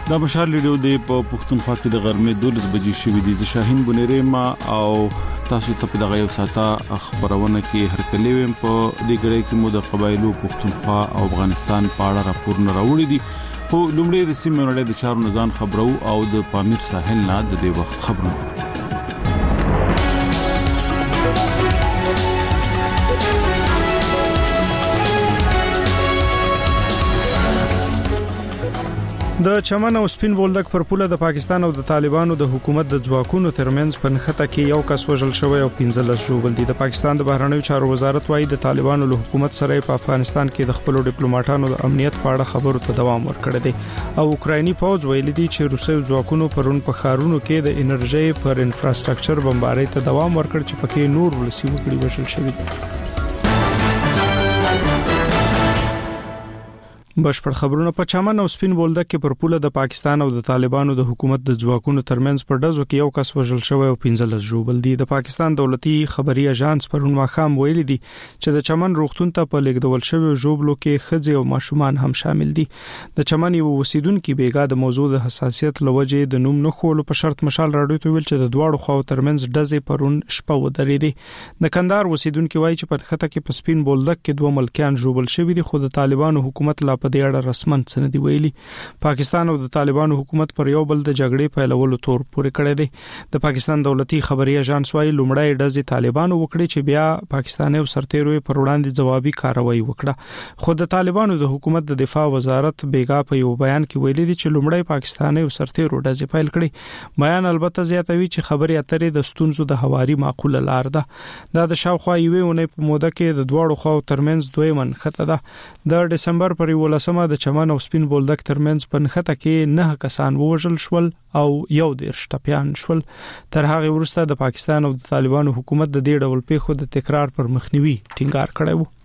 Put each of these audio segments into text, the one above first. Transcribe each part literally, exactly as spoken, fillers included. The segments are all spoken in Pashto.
دا مشال ریډیو دی په پښتونخوا کې د غرمې دولس بجې شوې دي. ز شاهین بنيري ما او تاسو ته په دغه یو ساته خبرونه کې هرکلی ويم. په دې غړي کې مو د قبایلو پښتونخوا او افغانستان په اړه راپورونه راوړي دي. په لومړي د سیمې نړۍ د چارو نظام خبرو او د پامیر ساحل نه د دې وخت خبرونه. د چمن او سپین بولدک پر پوله د پاکستان او د طالبانو د حکومت د ځواکونو ترمنځ په نښته کې یو کس وژل شوی او پنځلس ژوبل دي. د پاکستان د بهرنیو چارو وزارت وايي د طالبانو له حکومت سره په افغانستان کې د خپل ډیپلوماټانو د امنیت په اړه خبرو ته دوام ورکړی دی او اوکرایني پوځ ویلي دي چې روسي ځواکونو پرون په خارونو کې د انرژي پر انفراستراکچر بمبارۍ ته دوام ورکړ چې پکې نور ولسی وګړي وژل شوی دي. بشپړ خبرونه په چمن او سپین بولدک کې پر پوله د پاکستان او د طالبانو د حکومت د ځواکونو ترمنځ پر ډزو کې یو کس وژل شوی او پنځلس ژوبل دي. د پاکستان دولتي خبري اژانس پرون ماخام ویلي دي چې د چمن روغتون ته په لیږدول شوی ژوبلو کې ښځې او ماشومان هم شامل دي. د چمن یو اوسیدونکو بیګا د موضوع د حساسیت لوجې د نوم نه خولو په شرط مشال راډیو ته ویل چې د دواړو خواو ترمنځ ډزې پرون شپه ودرېدې. د کندهار اوسیدونکو وایي چې په خطه کې په سپین بولدک کې دوه ملکیان ژوبل شوی دي خو د طالبانو حکومت لا په دې اړه رسمن څه دی ویلي. پاکستان او د طالبانو حکومت پر یو بل د جګړې پیلولو تور پورې کړی دی. د پاکستان دولتي خبري اژانس وايي لومړی ډزې طالبانو وکړي چې بیا پاکستاني او سرتیرو پر وړاندې جوابي کاروایی وکړه. خو د طالبانو د حکومت د دفاع وزارت بیګا په یو بیان کې ویلي دي چې لومړی پاکستاني او سرتیرو ډزې پیل کړي. بیان البته زیاتوي چې خبري اترې د ستونزو د هواري معقوله لار ده. دا د شاوخوا یوې ونې په موده کې د دواړو خواو ترمنځ دوی منخته ده. د دسمبر پر ولسمه د چمن او سپین بولدک ترمنځ په نښته کې نه کسان وژل شول او یو دېرش ټپيان شول. تر هغه وروسته د پاکستان او د طالبانو حکومت د دې ډول پیښو د تکرار پر مخنیوي ټینګار کړی وو.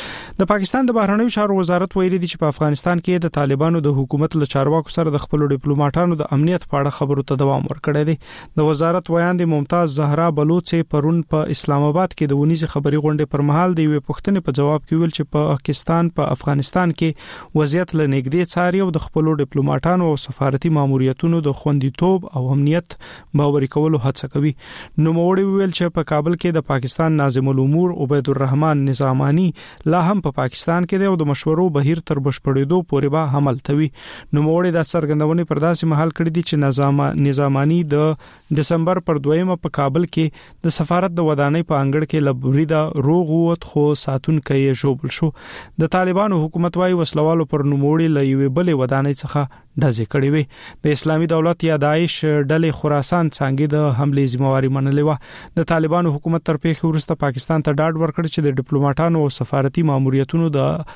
د پاکستان د بهرنیو چارو وزارت ویلي دی چې په افغانستان کې د طالبانو د حکومت له چارواکو سره د خپل ډیپلوماټانو د امنیت په اړه خبرو ته دوام ورکړی دی. د وزارت ویاند ممتاز زهرا بلوچ پرون په اسلام آباد کې د ونیزي خبري غونډې پر مهال د یو پښتنې په جواب کې ویل چې په پاکستان په افغانستان کې وضعیت له نږدې څاري او د خپل ډیپلوماټانو او سفارتي ماموریتونو د خوندیتوب او امنیت باوري کولو هڅه کوي. نو موړي ویل چې په کابل کې د پاکستان ناظم الامور عبید الرحمن نظامانی لا هم په پاکستان کې د او د مشورو بهیر تر بشپړېدو پورې به عمل کوي. نو موړي د څرګندونې پر داسې محل کړی دي چې نظام نظامانی د دسمبر پر دویمه په کابل کې د سفارت د ودانۍ په انګړ کې لبریدا روغ ووت خو ساتون کې جوړل شو. د طالبانو حکومت وايي وسلوالو پر نوموړي لوي بلې ودانۍ څخه ډزې کړې وي. د اسلامي دولت یا داعش ډلې خراسان څنګه د حمله ذمہواری منلې و. د طالبانو حکومت تر پیښې وروسته پاکستان ته ډاډ ورکړ چې د ډیپلوماټانو او سفارتي ماموریتونو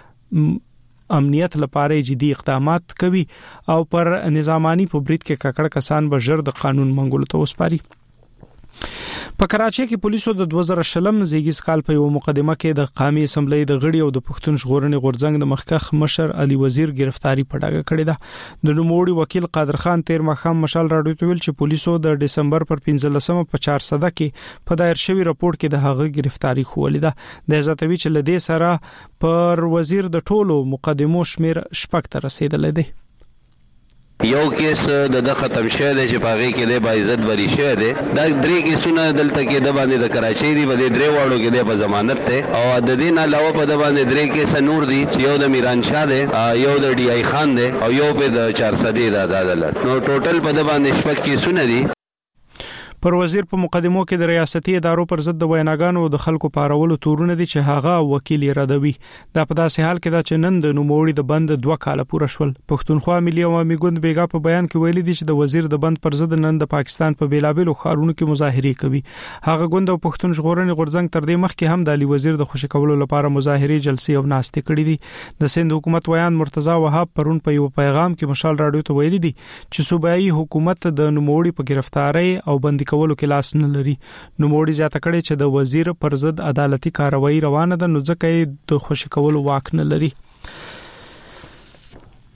د امنیت لپاره جدي اقدامات کوي او پر نظامانی په برید کې ککړ کسان به ژر د قانون منګولو ته وسپاري. په کراچۍ کې پولیسو د دوه زره شلم زیږیز کال په یو مقدمه کې د قومي اسمبلی د غړي او د پښتون ژغورنې غورځنګ د مخکخ مشر علي وزیر گرفتاری په ډاګه کړې ده. د نوموړي وکیل قادر خان تیر مخام مشال راډیو ته ویل چې پولیسو د دسمبر پر پنځلسمه په چهار سده کې په دایر شوی راپور کې د هغه گرفتاری خوولې ده. د زاتوی چې لدې سره پر وزیر د ټولو مقدمو شمیر شپږ ته رسیدلې ده. یو کیس د د ختم شوه د چې پاغي کې د باعزت بری شوه ده. دا درې کیسونه دلته کې د باندې د کراچۍ دی بده درې واړو کې د په ضمانت ته او د دې نه علاوه په د باندې درې کیس نور دي چې یو د میران شاه ده یو د ډي آی خان ده او یو په د چهار سده د عدالت. نو ټوټل په د باندې شپږ کیسونه دي. پر وزیر په مقدمو کې د ریاستي ادارو پر ضد د ویناګانو د خلکو پارولو تورونه دي چې هغه وکیل ردوي. دا په داسې حال کې دا چې نن د نوموړي د بند دوه کال پوره شول. پښتونخوا ملي عوامي ګوند بیګا په بیان کې ویلي دي چې د وزیر د بند پر ضد نن د پاکستان په بیلابېلو ښارونو کې مظاهره کوي. هغه ګوند او پښتون ژغورنې غورځنګ تر دې مخکې هم د علي وزیر د خوشی کولو لپاره مظاهره جلسې او ناستې کړې دي. د سند حکومت ویان مرتضی وهاب پرون په یو پیغام کې مشال راډیو ته ویلي دي چې صوبایي حکومت د نوموړي په گرفتاری او بندي کولو کې لاس نه لري. نوموړي زیاته کړې چې د وزیر پر ضد عدالتي کاروایی روانه ده نو ځکه د خوشی کولو واک نه لري.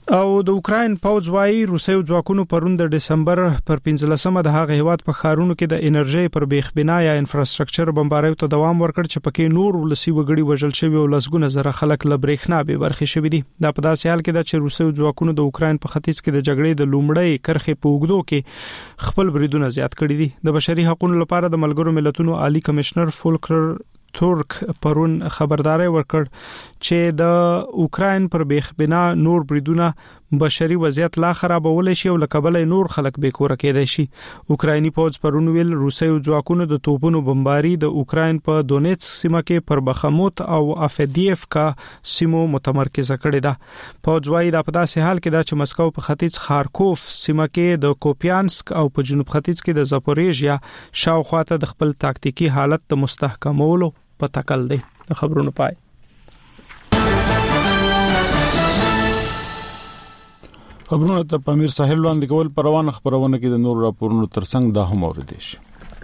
او د اوکراین پوځ وايي روسي ځواکونو پرون د دسمبر پر پنځلسمه د هغه هیواد په ښارونو کې د انرژي پر بیخبنا یا انفراستراکچر بمباریو ته دوام ورکړ چې پکې نور ولسی وګړي وژل شوی او لسګونه زره خلک له برېښنا به برخې شوی دي. دا په داسې حال کې ده چې روسي ځواکونو د اوکراین په ختیځ کې د جګړې د لومړۍ کرښې په اوږدو کې خپل بریدونه زیات کړي دي. د بشري حقوقو لپاره د ملګرو ملتونو عالی کمشنر فولکر تورک پرون خبرداري ورکړ چې د اوکراین پر بیخبنا نور بریدونه بشري وضعیت لا خرابول شي او لکبل نور خلک به کور کېدای شي. اوکرایني پوځ پرون ویل روسي ځواکونو د توپونو بمباري د اوکراین په دونیتس سیمه کې پر بخموت او افدیف کا سیمو متمرکز کړي ده. پوځ وايي دا په داسې حال کې ده چې مسکو په ختیځ خارکوف سیمه کې د کوپیانسک او په جنوب ختیځ کې د زاپوریژیا شاوخواته د خپل تاکتیکی حالت د مستحکمولو په تکل دی. د خبرونو پای. خبرونه ته پامیر ساحل وړاندې کول پروانه خبرونه کې د نور راپورونو ترڅنګ دا هم اوریدل شي.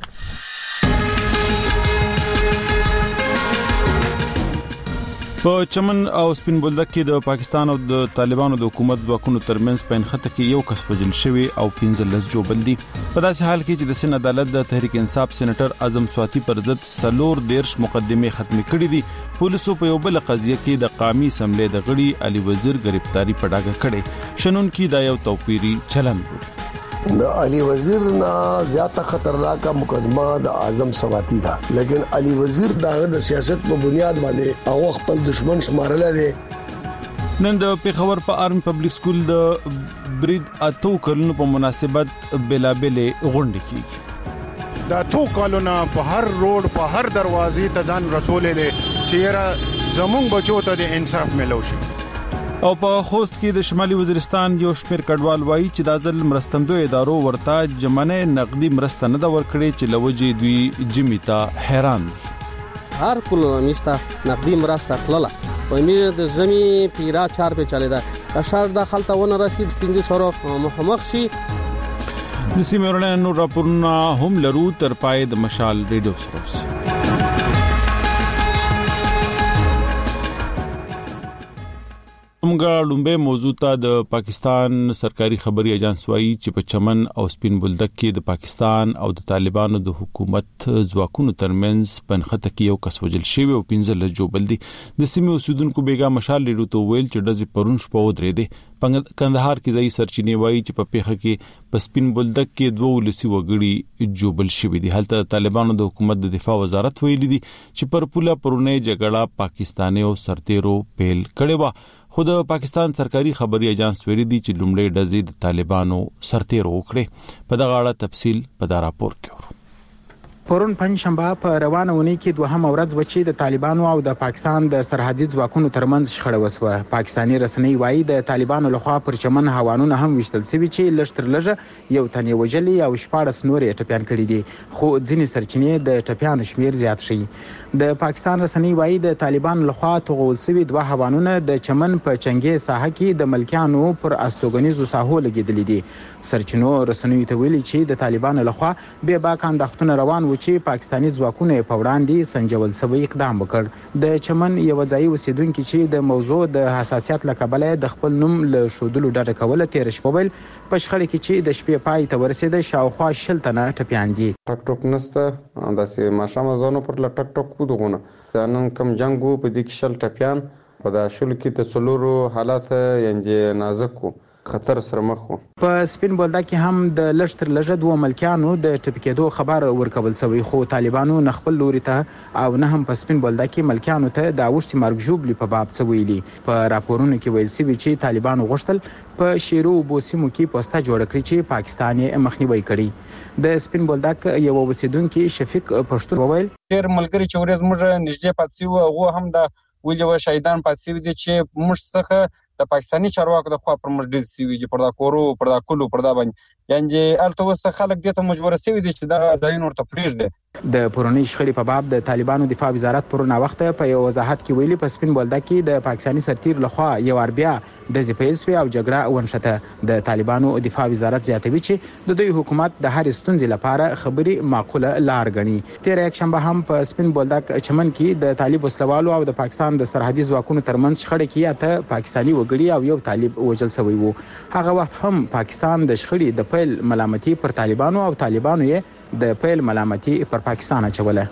په چمن او سپین بولدک کې د پاکستان او د طالبانو د حکومت ځواکونو ترمنځ په انخته کې یو کس وژل شوی او پنځلس جوړ دي. په داسې حال کې چې د سن عدالت د تحریک انصاف سېنیټر اعظم سواتی پر ضد سلور دیرش مقدمه ختم کړې دي. پولیسو په یو بل قضیه کې د قومي اسمبلی د غړي علي وزیر گرفتاری په ډاګه کړې. شنن کې دا یو توپیری چلن دی. د علي وزیر نه زیاته خطرناک مقدمه د اعظم سواتی ده، لیکن علي وزیر دغه د سیاست په بنیاد باندې او خپل دشمن شمارل دي. نن د پیښور په آرمي پبلک سکول د برید اتو کلونو په مناسبت بلابلې غونډه کیږي. دا اتو کلونه په هر روډ په هر دروازې ته ځان رسولې دي چې را زمونږ بچو ته د انصاف ملو شي. او په خوست کې د شمالي وزیرستان یو شمیر کډوال وایي چې د ځل مرستندو ادارو ورته جمعنه نقدي مرسته نه دا ورکړي چې لوجي دوی جمیتا حیران. هر کله میستا نقدي مرسته کړله په میره د زمي پیرا چار په چلے دا اشار د خلطه ونه رسید پنځه سره مخمخ شي. د سیمورن نور راپورونه هم لرو تر پای د مشال ریډیو سروس. موږ لومبه موضوع ته د پاکستان سرکاري خبري ایجنس وايي چې په چمن او سپین بولدک کې د پاکستان او د طالبانو د حکومت ځواکونو ترمنځ پنخته کې یو کس وژل شوی او پنځه جوړ دي. د سیمې اوسیدونکو بیګا مشال لري ته ویل چې د پرون شپه ودرې دي. کندهار کې ځای سرچینې وايي چې په پیښه کې په سپین بولدک کې دوه ولسی وګړي جوړل شوی دي. هلته طالبانو د حکومت د دفاع وزارت ویلي دي چې پر پوله پرونه جګړه پاکستاني او سرتیرو پیل کړي و. خود پاکستان سرکاري خبري ایجنس ویلي دي چې لومړی ډزې د طالبانو سرتیرو وکړي. په دغه اړه تفصیل په دا راپور کې پرون پنځشنبه په روانه ونی کې دوهم ورځ وچی د طالبانو او د پاکستان د سرحدي ځواکونو ترمنځ شخړه وسوه. پاکستاني رسنۍ وایي د طالبانو لخوا پر چمن هوانونه هم وشتل سوي چې لشتر لږه یو تنې وجلي او شپاړس نورې ټپيان کړي دي، خو ځینې سرچینې د ټپيانو شمیر زیات شي. د پاکستان رسنۍ وایي د طالبانو لخوا توغول سوي دوه هوانونه د چمن په چنګي ساحه کې د ملکیانو پر استوګنیزو ساحو لګیدلې دي. سرچینو رسنۍ ته ویلي چې د طالبانو لخوا به باک انداختونه روان و چې پاکستاني ځواکونه په وړاندې سنجول سوي اقدام وکړ. د چمن یو ځای اوسیدونکو چې د موضوع د حساسیت لکبله د خپل نوم له شودلو ډډه کوله تیر شپه ویل په شخړه کې چې د شپې پای ته ورسېد شاوخوا شل تنه ټپيان دي. ټک ټک نسته داسې ماشام ځانو پر لټک ټک کو دغونه نن کم جنگو په دې کې شل ټپيان په دا شل کې د څلورو حالات یعنی نازک خطر سره مخ وو. په سپین بولدک کې هم د لشتر لږه دوه ملکیانو د ټپکېدو خبر ورکول شوی، خو طالبانو نه خپل لوري ته او نه هم په سپین بولدک کې ملکیانو ته د اوښتي مرګ ژوبلي په باب څه ویلي. په راپورونو کې ویل شوی چې طالبانو غوښتل په شیرو بوسیمو کې پوسټه جوړ کړي چې پاکستان یې مخنیوي کړي. د سپین بولدک یو اوسیدونکو شفیق پښتون وویل ډېر ملګری چې ورځ موږ نږدې پاتې وو هغه هم د ویلو شهیدان پاتې دي چې موږ څخه د پاکستاني چارواکو د خوا پر موږ ډېر سوي چې پر دا کورو پر دا کولو پر دا باندې یعنی الته وس خلک دې ته مجبور سوي دي چې دا ځای ورته پریږدي. د پرونی شخړې په باب د طالبانو دفاع وزارت پرونه وخت په یو وضاحت کې ویلي په سپین بولدک کې د پاکستاني سرتیر لخوا یو اربیا د زپیل سوي او جګړه ونشته. د طالبانو دفاع وزارت زیاتوي چې د دوی حکومت د هر ستونزې لپاره خبري معقوله لار غني. تیر یک شنبه هم په سپین بولدک چمن کې د طالب وسلوالو او د پاکستان د سرحدي ځواکونو ترمنځ شخړه کې اته پاکستاني وګړي وګړي او یو طالب وژل شوی وو. هغه وخت هم پاکستان د شخړې د پیل ملامتي پر طالبانو او طالبانو یې د پیل ملامتي پر پاکستان اچوله.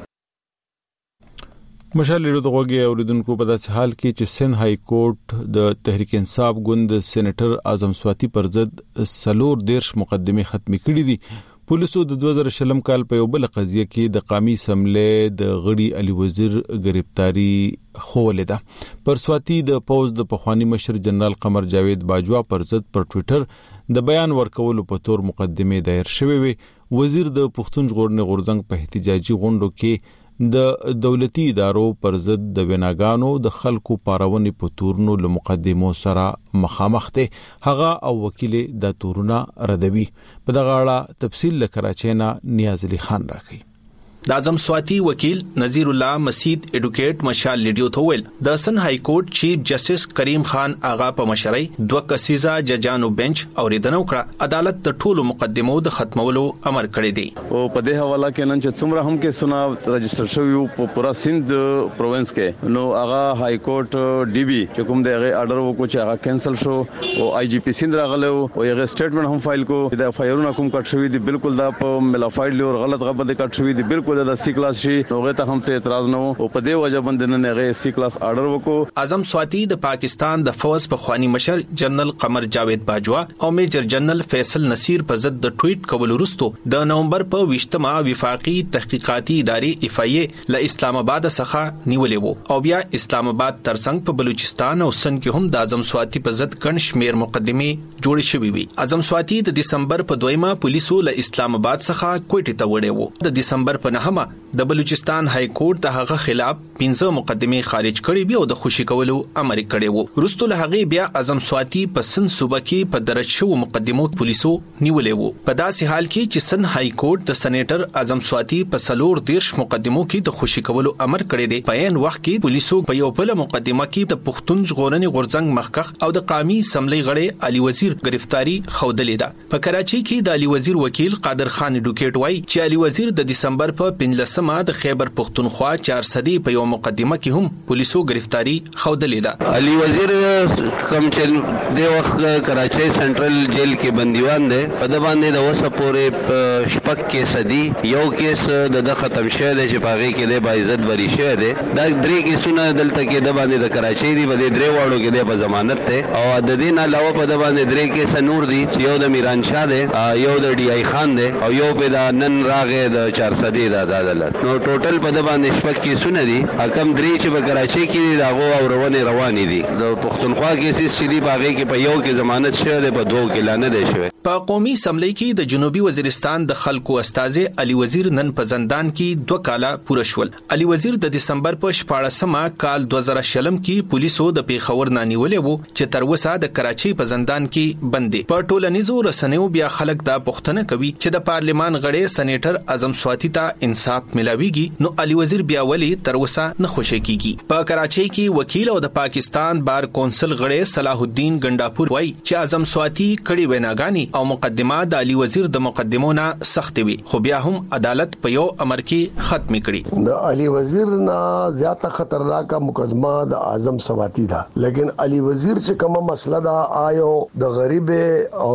مشال لرودغوږی اوریدونکو په داسې حال کې چې سند های کورټ د تحریک انصاف ګوند سېنیټر اعظم سواتی پر ضد سلور دیرش مقدمه ختمې کړې دي. پولیسو د دوه زره شلم کال په یو بل قضیه کې د قومي اسمبلی د غړي علي وزیر گرفتاری خوولې ده. پر سواتی د پوز د پخوانی مشر جنرال قمر جاوید باجوا پر ضد پر ټوئیټر د بیان ورکولو په تور مقدمه دایر شوې وي. وزیر د پښتون ژغورنې غورځنګ په احتجاجي غونډو کې د دولتي ادارو پر ضد د ویناګانو د خلکو پارونې په تورونو له مقدمو سره مخامخ دي. هغه او وکیل د تورونه ردوي. په دغه اړه تفصیل له کراچۍ نه نیاز علي خان راکړي. د اعظم سواتی وکیل نذیر الله مسید ایډوکیټ مشال لیډیو ته ویل د سن های کورټ چیف جسټس کریم خان آغا په مشرۍ دوه کسیزه ججانو بنچ اوریدنه وکړه. عدالت د ټولو مقدمو د ختمولو امر کړی دی. او په دې حواله کې نن چې څومره هم کې سنا رجسٹر شوی په پورا سند پروینس کې نو آغا های کورټ ډي بي چې کوم دغه آرډر وکړ چې هغه کینسل شو او آی جی پی سند راغله او هغه سټیټمنټ هم فایل کو د فایرونه کوم کټ شوی دی بالکل دا په ملافایډ لور غلط غبه د کټ شوی دی بالکل د سی کلاس شي نوغه ته هم څه اعتراض نه وو او په دې وجه باندې نه هغه سی کلاس آرډر وکړو. اعظم سواتی د پاکستان د فوج په خوانی مشر جنرال قمر جاوید باجوا او میجر جنرال فیصل نصیر په ضد د ټویټ کول وروسته د نومبر په ویشتمه وفاقي تحقیقاتي ادارې اف ای ای له اسلام آباد څخه نیولې وو او بیا اسلام آباد ترڅنګ په بلوچستان او سند کې هم د اعظم سواتی په ضد ګڼ شمیر مقدمه جوړې شوې وي. اعظم سواتی د دسمبر په دویمه پولیسو له اسلام آباد څخه کوټې ته وړې وو. د دسمبر په نهمه د بلوچستان های کورټ د هغه خلاف پنځه مقدمه خارج کړې وي او د خوشی کولو امر کړی وو. وروسته له هغه بیا اعظم سواتی په سند صوبه کې په درج شوو مقدمو پولیسو نیولې وو. په داسې حال کې چې سند های کورټ د سېنیټر اعظم سواتی په سلور دیرش مقدمو کې د خوشی کولو امر کړی دی. په عین وخت کې پولیسو په یو بل مقدمه کې د پښتون ژغورنې غورځنګ مخکخ او د قومي اسمبلی غړي علي وزیر گرفتاری خوندلې ده. په کراچۍ کې د علي وزیر وکیل قادر خان ایډوکیټ وایي چې علي وزیر د دسمبر په پنځلسمه د خیبر پختونخوا چار صدی په یو مقدمه کې هم پولیسو گرفتاری خوندلې ده. علي وزیر کوم چې د وخت کراچۍ سنټرل جیل کې بندیوان دی په د باندې د وسه پورې شپږ کې صدی یو کیس د ختم شوی دی چې پاغي کې د باعزت بری شوی دی. دا درې کیسونه دلته کې د باندې د کراچۍ دی په درې واړو کې د ضمانت ته او د دې نه علاوه په د باندې درې کیس نور دي چې یو د میران شاه دی یو د ډي آی خان دی او یو په د نن راغې د چار صدی د عدالت. نو ټوټل په د باندې شپږ کیسونه دي. حکم درې چې په کراچۍ کې دا غو او روانه روانې دي. د پښتونخوا کیسې چې دی باغې کې په یو کې ضمانت شوی دی په دوه کې لانه دی شوی. په قومي اسمبلی کې د جنوبي وزیرستان د خلکو استاذ علي وزیر نن په زندان کې دوه کاله پوره شول. علي وزیر د دسمبر په شپاړسمه کال دوه زره شلم کې پولیسو د پیښور نانیولې وو چې تر اوسه د کراچۍ په زندان کې بند دي. په ټولنیزو رسنیو بیا خلک دا پوښتنه کوي چې د پارلمان غړي سېنیټر اعظم سواتی ته انصاف ملاويږي نو علي وزیر بیا ولی تر اوسه نه خوشی کیږي. په کراچۍ کې وکیل او د پاکستان بار کونسل غړي صلاح الدین ګنداپور وایي چې اعظم سواتی کړي ویناګانی او مقدمه د علي وزیر د مقدمونو سخت وي خو بیا هم عدالت په یو امر کې ختم کړي. د علي وزیر نه زیاته خطرناک مقدمه د اعظم سواتی ده لیکن علي وزیر چې کومه مسله ده آیو د غریب او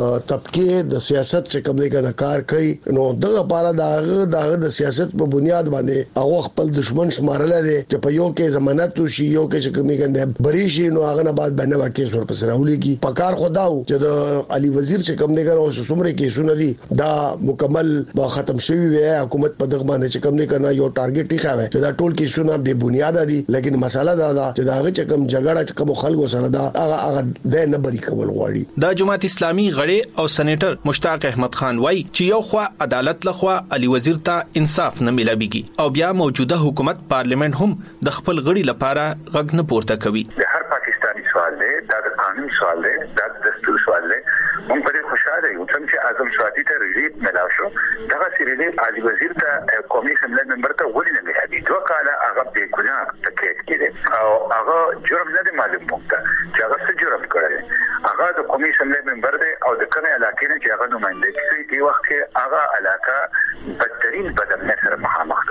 طبقه د سیاست چې کوم دی کار کوي نو دغه لپاره دغه دغه د سیاست په بنیاد باندې هغه خپل دشمن شمارل دي چې په یو کې ضمانت وشي یو کې چې کوم دی بری شي نو هغه نه بعد باندې واقع سور پس راولېږي. په کار خداو چې د علي وزیر چې کوم دی ګر او څومره کیسونه دي دا مکمل با ختم شوی وي. حکومت په دغه باندې چې کوم دی کنه یو ټارګټ یې خاوه چې دا ټول کیسونه به بنیاد دي لیکن مساله دا ده چې دا چې کوم جګړه چې کوم خلکو سره دا هغه هغه د نه بری کول غواړي. د جماعت اسلامي غړي او سېنیټر مشتاق احمد خان وایي چې یو خوا عدالت لخوا علي وزیر ته انصاف نه ملابيږي او بیا موجوده حکومت پارلیمنت هم د خپل غړي لپاره غږ نه پورته کوي. د هر پاکستانی سوال دی دا د قانون سوال دی دا د دستور سوال دی. مونږ په دې خوشاله یو چې اعظم سواتی ته ریلیف ملاو شو دغه ریلیف علي وزیر ته قومي اسمبلی ممبر ته ولې نه ملي دوه کاله هغه بې ګناه تکلیف کړي او هغه جرم نه دی معلوم مونږ چې هغه څه جرم کړی. هغه د قومي اسمبلی ممبر دی او د کومه علاقې نه چې هغه نمائندګي کوي د وخت کې هغه علاقه بدترین بدامنۍ سره مخامخ ده.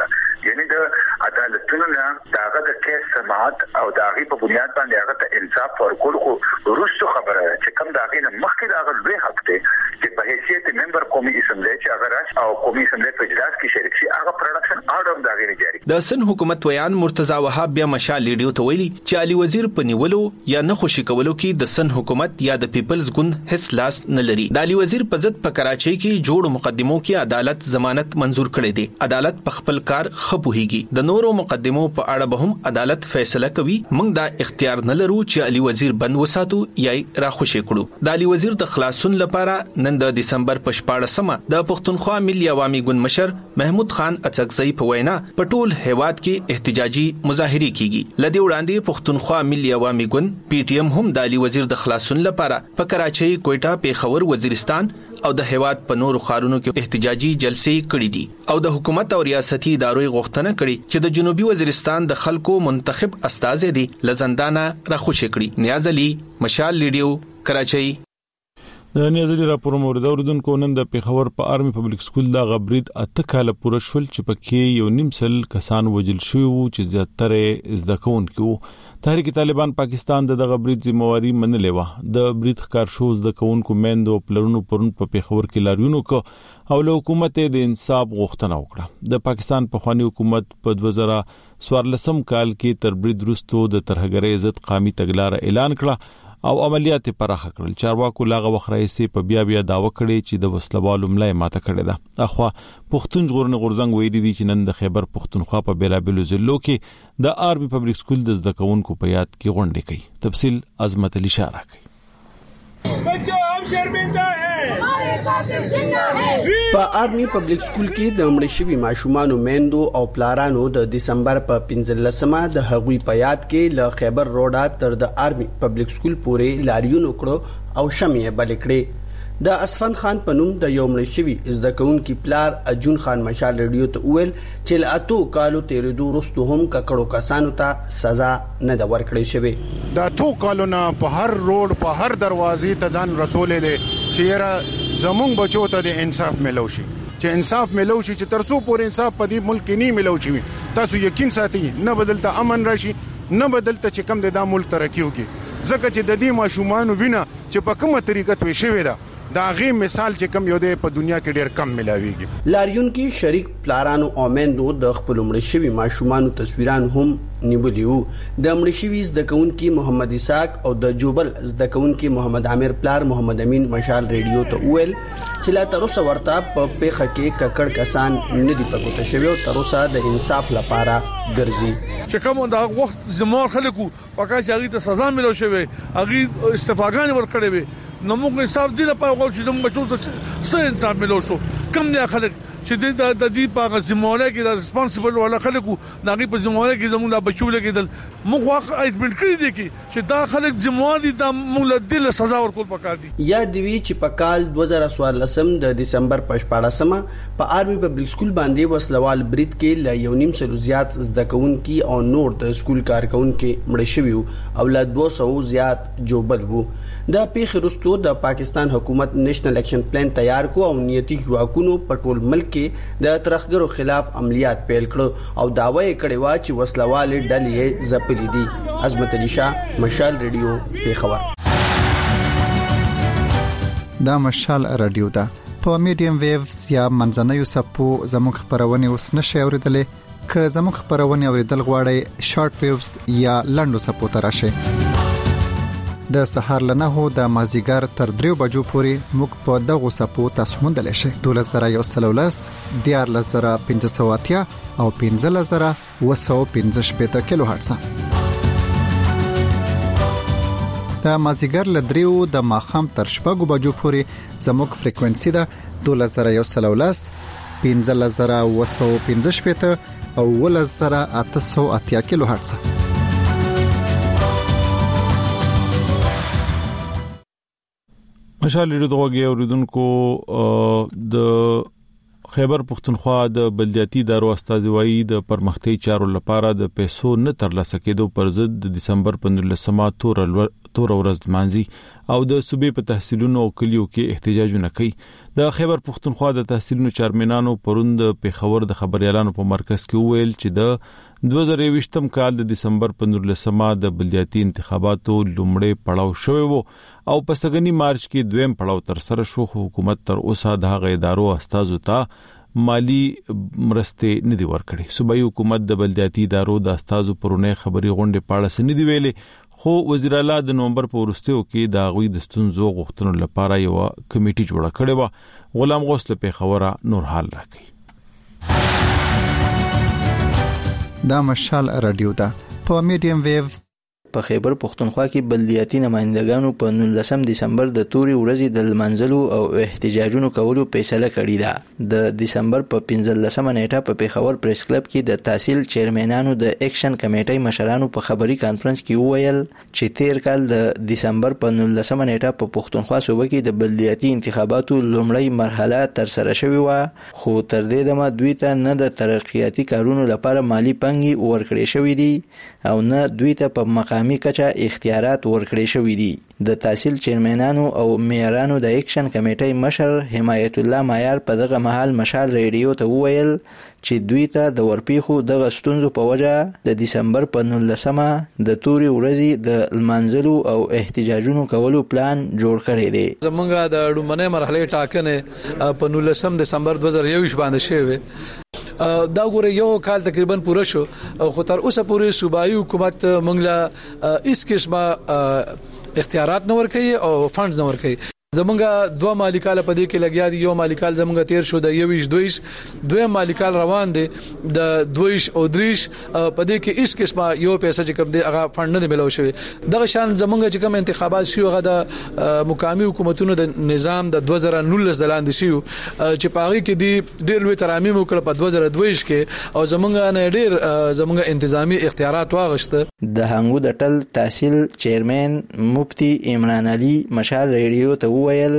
یعنی د عدالتونو نه داغه د کیس سماعت او داغه په بنیاد باندې هغه ته انصاف ورکول خو ورستو خبره چې کوم داغه نه مخکې داغه لوی حق دی چې په حیثیت ممبر قومي اسمبلی چې هغه راش او قومي اسمبلی په اجلاس کې شریک شي هغه پروډکشن آرډر داغه نه جاری. د سن حکومت ویان مرتضی وهاب بیا مشال لیډیو ته ویلي چې علي وزیر په نیولو یا نه خوشي کولو کې د سن حکومت یا د پیپلز ګوند هیڅ لاس نه لري. د علي وزیر په ضد په کراچۍ کې جوړ مقدمو کې عدالت ضمانت منزور کړی دی. عدالت په خپل کار خپوهيږي. د نورو مقدمو په اړه به هم عدالت فیصله کوي. موږ دا اختیار نه لرو چې علي وزیر بند وساتو یا را خوشي کړو. د علي وزیر د خلاصون لپاره نن د دسمبر په شپاړسمه د پښتونخوا ملي عوامي ګوند مشر محمود خان اڅکزئی په وینا په ټول هیواد کې احتجاجي مظاهره کیږي. لدی وړاندې پښتونخوا ملي عوامي ګوند پی ټی ایم هم د علي وزیر د خلاصون لپاره په کراچۍ، کوټا، پیښور، وزیرستان او د هیواد په نورو ښارونو کې احتجاجي جلسې کړې دي او د حکومت او ریاستي ادارو غوښتنه کړې چې د جنوبي وزیرستان د خلکو منتخب استازي دي لزندانه راخوشي کړي. نیاز علي، مشال لیډیو، کراچۍ. د نیازلي راپور مورد اوردونکو نن د پیښور په آرمي پبلک سکول د غبرید اته کال پوره شول چې پکې یو نیم سل کسان وژل شوي وو چې زیاتره زده کوونکي وو. تحریک طالبان پاکستان د غبرید ذمہواری منلې و. د برید ښکار شو زده کوونکو میندو پلرونو پرون په پیښور کې لاریونو کو او له حکومت د انصاف غوښتنه وکړه. د پاکستان په خواني حکومت په دوه زره څوارلسم کال کې تر برید وروسته د ترهګرۍ ضد قومي تګلارې اعلان کړه او عملیات پراخه کړل. چارواکو لاغه وخرایسي په بیا بیا داوا کړي چې د وسلوالو ملای ماته کړي ده. اخوا پښتون ژغورنې غورځنګ ویلي دي چې نن د خیبر پښتونخوا په بیلابلو ضلعو کې د آرمي پبلک سکول د زده کوونکو په یاد کې غونډې کوي. تفصیل عظمت علي شاه راکوي. بچو هم شرمنده په آرمي پبلک سکول کې د مړ شوي ماشومانو میندو او پلارانو د دسمبر په پنځلسمه د هغوی په یاد کې له خیبر روډا تر د آرمي پبلک سکول پورې لاریون وکړو او شمعې بل کړې. د اسفند خان په نوم د یو مړ شوي زده کوونکي پلار اجون خان مشال ریډیو ته وویل چې له اتو کالو تیرېدو وروسته هم ککړو کسانو ته سزا نه ده ورکړې شوې. د اتو کالو نه په هر روډ په هر دروازې ته ځان رسولې دی چې یاره زمونږ بچو ته د انصاف ملو شي چې انصاف ملو شي چې ترڅو پورې انصاف په دې ملک کې نه ملو شي. تاسو یقین ساتئ نه بدلته امن راشي نه بدلته چې کم د دا ملک ترقی وکړي ځکه چې د دې ماشومانو وینا چې په کومه طریقه توې شوې ده دا غي مثال چې کم یو دی په دنیا کې ډیر کم ملاويږي. لاریون کې شریک پلارانو او میندو د خپل مړ شوي ماشومانو تصویران هم نیولي وو. د مړ شوي زده کوونکي محمد اسحاق او د جوبل زده کوونکي محمد عامر پلار محمد امین مشال ریډیو ته وویل چې لا تر اوسه ورته په پیښه کې ککړ کسان نه دي پکوته شوی او تر اوسه د انصاف لپاره ګرځي. چې کوم دا وخت زموږ خلکو پکا چې هغه ته سزا ملو شوی هغه استفاګان ورکړي وي نو موږ حساب دی په غوښ چې موږ بچو ته څه انصاف ملو شو کم نه خلک چې د د دې په ځموره کې د ریسپانسیبل ولا خلکو ناغي په ځموره کې زموږ د بچو لګیدل موږ واقع ایډمنټ کړی دي چې دا خلک ځموار دي د موږ له دل سزا ورکول پکار دي. یا دی وی چې په کال دوه زره څوارلسم د دسمبر په شپاړسمه په آرمي پبلک سکول باندې وسلوال برید کې ل یو نیم سلو زیات زده کوونکي او نور د سکول کارکونکو مړ شوي او ل دوه سوه زیات جوبل وو. د پیښې وروسته د پاکستان حکومت نېشنل اکشن پلان تیار کو او نیتی ځواکونو په ټول ملک کې د ترهګرو خلاف عملیات پیل کړ او داوا یې کړې و چې وسلوال ډلې ځپلې دي. عظمت علي شاه، مشال ریډیو، پیښور. دا مشال رادیو ده په میډیم ویوز یا منځنوي سپو زموږ خبرونه اوس نشي اوریدلې که زموږ خبرونه اوریدل غواړئ شارټ ویوز یا لنډو سپو ته راشئ. د سهار لنهو د مازیګر تر دریو بجو پورې موږ په دغه سپو تاسو موندل شئ. دولس زره یو سل ولس دیارلس زره پنځه سوه اتیا او پنځلس زره اوه سوه پنځه شپېته کیلو هرتز. د مازیګر له دریو د ماښام تر شپږو بجو پورې زموږ فریکوئنسي ده دولس زره یو سل ولس پنځلس زره اوه سوه پنځه شپېته او اوولس زره اته سوه اتیا کیلو هرتز. مشال ریډیو دغه اوریدونکو د خیبر پښتونخوا د بلدیاتي ادارو استازوي د پرمختي چارو لپاره د پیسو نه ترلاسه کېدو پر ضد د دسمبر په نولسمه تور ورځ مانځي او د صوبې په تحصیلونو او کلیو کې احتجاجونه کوي. د خیبر پښتونخوا د تحصیلونو چارمنانو پروند پیښور د خبريالانو په مرکز کې وویل چې د دوه زره یوویشتم کال د دسمبر په نولسمه د بلدیاتي انتخاباتو لومړی پړاو شوی وو او په سګنی مارچ کې دویم پړاو تر سره شو. حکومت تر اوسه د هغه ادارو استازو ته مالی مرستې ندي ورکړي. صوبایي حکومت د بلدیاتي ادارو د استازو پرونې خبري غونډې پاړه سندي ویلې، خو وزیر اعلی د نومبر په وروستیو کې د غوي د ستونزو غوښتنو لپاره یو کمیټي جوړه کړې و. غلام غوث له پیښوره نور حال راکړي. دا مشال رادیو ده په میډیم ویوز. په خیبر پښتونخوا کې بلدیاتي نمائندګانو په نولسم دسمبر د توري ورځې د لمانځلو او احتجاجونو کولو فیصله کړې ده. د دسمبر په پنځلسمه نیټه په پیښور پریس کلب کې د تحصیل چیرمنانو د اکشن کمیټې مشرانو په خبري کانفرنس کې وویل چې تیر کال د دسمبر په نولسمه نیټه په پښتونخوا صوبه کې د بلدیاتي انتخاباتو لومړی مرحله تر سره شوې و، خو تر دې دمه دوی ته نه د ترقیاتي کارونو لپاره مالی پنګي ورکړې شوې دي او نه دوی ته په مقام مقامی کچا اختیارات ورکړې شوې دي. د تحصیل چیرمنانو او میارانو د اکشن کمیټې مشر حمایت الله مایار په دغه مهال مشال ریډیو ته وویل چې دوی ته د ورپیخو دغه ستونزو په وجه د دسمبر په نولسمه د توري ورځې د لمانځلو او احتجاجونو کولو پلان جوړ کړی دی. زمونږ د لومړنۍ مرحله ټاکنې په نولسم دسمبر دوه زره یوویشت باندې شوې. دا ګوره یو کال تقریبا پوره شو خو تر اوسه پورې صوبایي حکومت موږ له هیڅ قسمه اختیارات نه ورکړي او فنډز نه ورکړي. زمونږ دوه مالکاله په دې کې لګیا دي. یو مالکال زمونږ تیر شو د یوویشت دویش، دویم مالکال روان دي د دویش او دریش. په دې کې هیڅ قسمه یو پیسې چې کوم دی هغه فند نه ملو شوی. دغه شان زمونږ چې کوم انتخابات شي هغه د مقامی حکومتونو د نظام د دوه زره نولس دلاندې شي چې پاغي کې دی ډېر لوی ترامیم وکړه په دوه زره دویش کې او زمونږ نه ډېر زمونږ انتظامی اختیارات واغشته. د هنګو د ټل تحصیل چیرمن مفتی عمران علي مشال ریډیو ته وویل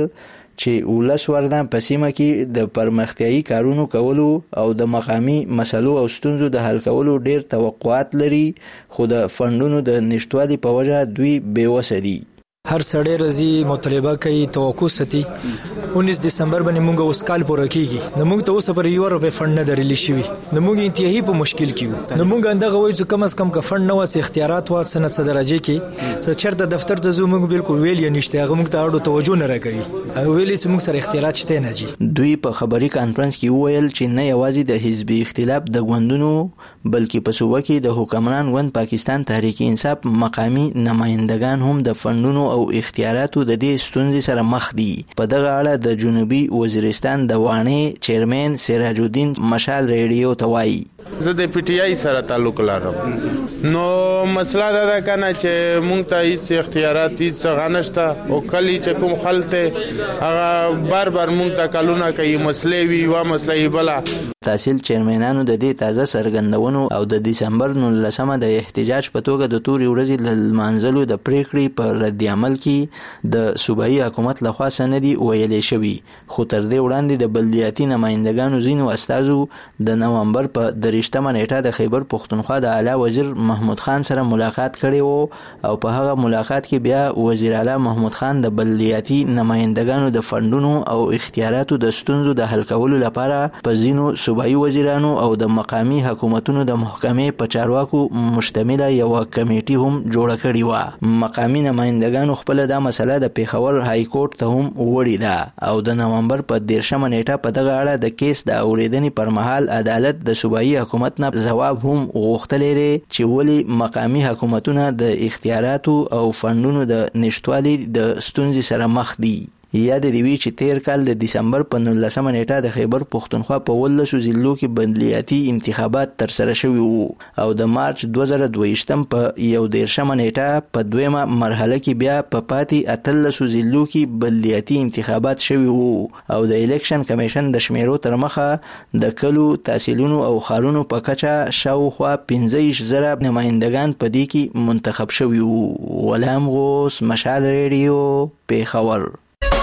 چې ولس وردان په سیمه کې د پرمختیايي کارونو کولو او د مقامی مسلو او ستونزو د حل کولو ډیر توقعات لري، خو د فندونو د نشټوالي په وجه دوی بیوسه دي. هر سړی رضی مطالبه کوي، توقع ستي. उन्नीस دسمبر باندې موږ اوس کال پوره کیږي، نو موږ ته اوس پر یو روپے فند نه درلی شوی، نو موږ انتهایی په مشکل کیو. نو موږ اندغه وایو چې کم از کم ک فند نو اس اختیارات وا سنت درجه کې څه چرته دفتر ته زو موږ بالکل ویل یا نشته، هغه موږ ته اړو توجه نه راکوي. هغه ویلي چې موږ سره اختیارات شته نه جی. دوی په خبري کانفرنس کې وویل چې نه یوازې د حزبي اختلاف د غوندونو بلکې په صوبه کې د حکمران غوند پاکستان تحریک انصاف مقامی نمائندگان هم د فندونو او اختیاراتو د دې ستونزې سره مخ دي. په دغه اړه د جنوبي وزیرستان د وانه چیرمن سراج الدین مشال ریډیو ته وایي زه د پی ټی آی سره تعلق لرم، نو مسله دا ده کنه چې مونږ ته هیڅ اختیارات هیڅ غنښت او کلی چې کوم خلته هغه بار بار مونږ ته کلونه کوي مسلې وی و مسلې بلا. تحصیل چیرمنانو د دې تازه سرګندونو او د دسمبر نولسمه د احتجاج په توګه د توري ورځې د لمانځلو د پریکړې په رد عمل کې د صوبایي حکومت لخوا سندي ویلې شوی، خو تر دې وړاندې د بلدیاتي نمائندګانو ځینو استازو د نومبر په درېشتمه نیټه د خیبر پښتونخوا د اعلی وزیر محمود خان سره ملاقات کړی وو او په هغه ملاقات کې بیا وزیر اعلی محمود خان د بلدیاتي نمائندګانو د فندونو او اختیاراتو د ستونزو د حل کولو لپاره په ځینو صوبایي وزیرانو او د مقامی حکومتونو د محکمې په چارواکو مشتمله یو کمیټي هم جوړه کړې و. مقامی نمائندګانو خپل دا مسله د پیښور های کورټ ته هم وړې ده او د نومبر په دیرشمه نیټه په دغه اړه د کیس د اوریدنې پر مهال عدالت د صوبایي حکومت نه جواب هم غوښتلی دی چې ولې مقامی حکومتونه د اختیاراتو او فندونو د نشټوالي د ستونزې سره مخ دي. یاد دی وی چې تیر کال د دسمبر په نولسمه نیټه د خیبر پښتونخوا په ولسو ضلعو کې بلدیاتي انتخابات تر سره شوي وو او د مارچ دوه زره دویشتم په یو دیرشمه نیټه په دویمه مرحله کې بیا په پاتې اتلسو ضلعو کې بلدیاتي انتخابات شوي وو او د الیکشن کمیشن د شمیرو تر مخه د کلو تحصیلونو او خارونو په کچه شاوخوا پنځه ویشت زره نمائندگان په دې کې منتخب شوي وو. غلام غوث مشال ریډیو پیښور.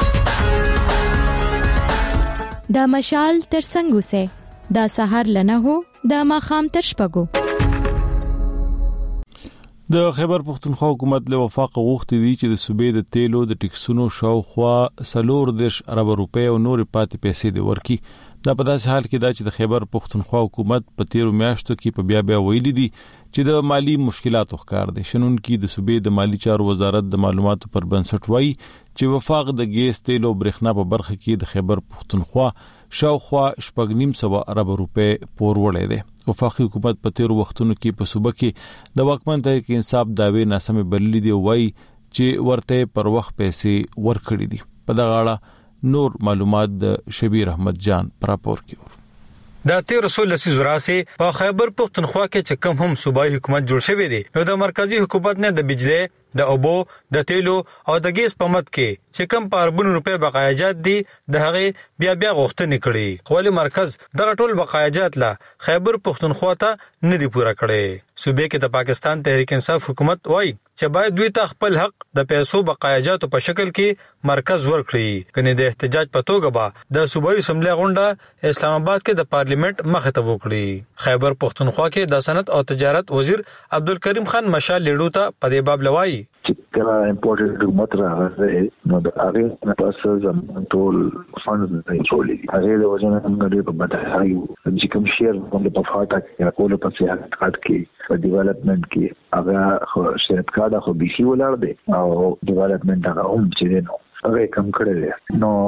دا مشال تر څنګه سه دا سحر لنه هو دا ماخام تر شپګو. د خیبر پختونخوا حکومت له وفاق غوښتي دي چې د صوبې د تیلو د ټیکسونو شاوخوا سلور دیش ارب روپے او نور پاتې پیسې دی ورکی. دا په داسې حال کې دا چې د خیبر پختونخوا حکومت په تیرو میاشتو کې په بیا بیا ویلي دي چې د مالی مشکلاتو ښکار دي. شنونکي د صوبې د مالی چارو وزارت د معلوماتو پر بنسټ وایي چې وفاق د ګیس تیلو برېښنا په برخه کې د خیبر پختونخوا شاوخوا شپږ نیم سوه ارب روپے پور وړی دی. وفاقي حکومت په تیرو وختونو کې په صوبه کې د واکمن تحریک انصاف دعوی ناسمې بللي دي، وایي چې ورته پر وخت پیسې ورکړي دي. په دغه اړه نور معلومات د شبیر احمد جان پراپور کې. د تیر رسول لسیز وراسه په خیبر پختونخوا کې چې کوم هم صوبایي حکومت جوړ شوی دی، نو د مرکزی حکومت نه د بجلی، د اوبو، د تیلو او د ګیس په مد کې چې کوم په اربونو روپے بقایاجات دي د هغه بیا بیا غوښتنې کړي، خو ولې مرکز دغه ټول بقایاجات لا خیبر پختونخوا ته نه دی پوره کړي. صوبې کې د پاکستان تحریک انصاف حکومت وایي چې باید دوی ته خپل حق د پیسو بقایاجاتو په شکل کې مرکز ورکړي، کني د احتجاج په توګه به د صوبایي اسمبلی غونډه اسلام آباد کې د پارلیمنت مخه ته وکړي. خیبر پختونخوا کې د صنعت او تجارت وزیر عبدالکریم خان مشال لیډو ته په دې باب لوایي چې کله امپورټډ حکومت راغی نو د هغه نه پس زموږ ټول فنډز نه ټولې هغه د وجنه څنګه په بدایو چې کوم شیر هم په فاټا کې راکول په سیاحت کارت کې په ډیولپمنٹ کې هغه شرکت کارت خو بي سي ولر دی او ډیولپمنٹ هغه هم چې نو هغه کم کړی دی. نو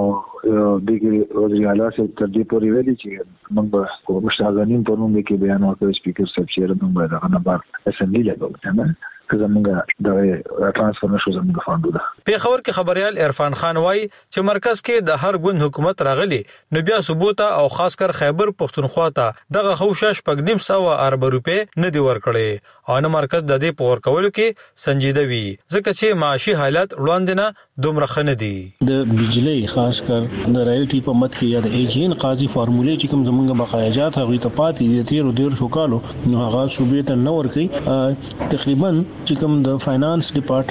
دغه وزیر اعلی سے تر دې پورې ویلي چې موږ کوم مشاغنین په نوم کې بیان ورکړ سپیکر صاحب چې موږ به دا نه بار اسمبلی لګو نه که زمونږ د ترانسفر نشو زمونږ فاندو ده. پیښور کې خبريال عرفان خان وایي چې مرکز کې د هر ګوند حکومت راغلي نو بیا ثبوت او خاص کر خیبر پختونخوا ته دغه خوشش پګنیم سو ارب روپے نه دی ورکړي او نه مرکز د دې پور کولو کې سنجیده وي ځکه چې معاشي حالت وړاندې دومره خنه دي. د بجلی خاص کر د رایټي په مت کې یا د ایجین قاضي فارمولې چې کوم زمونږ بقایاجات هغه ته پاتې دي تیر ډیر شو کالو نو هغه صوبې ته نه ورکړي. تقریبا چې کوم د فاینانس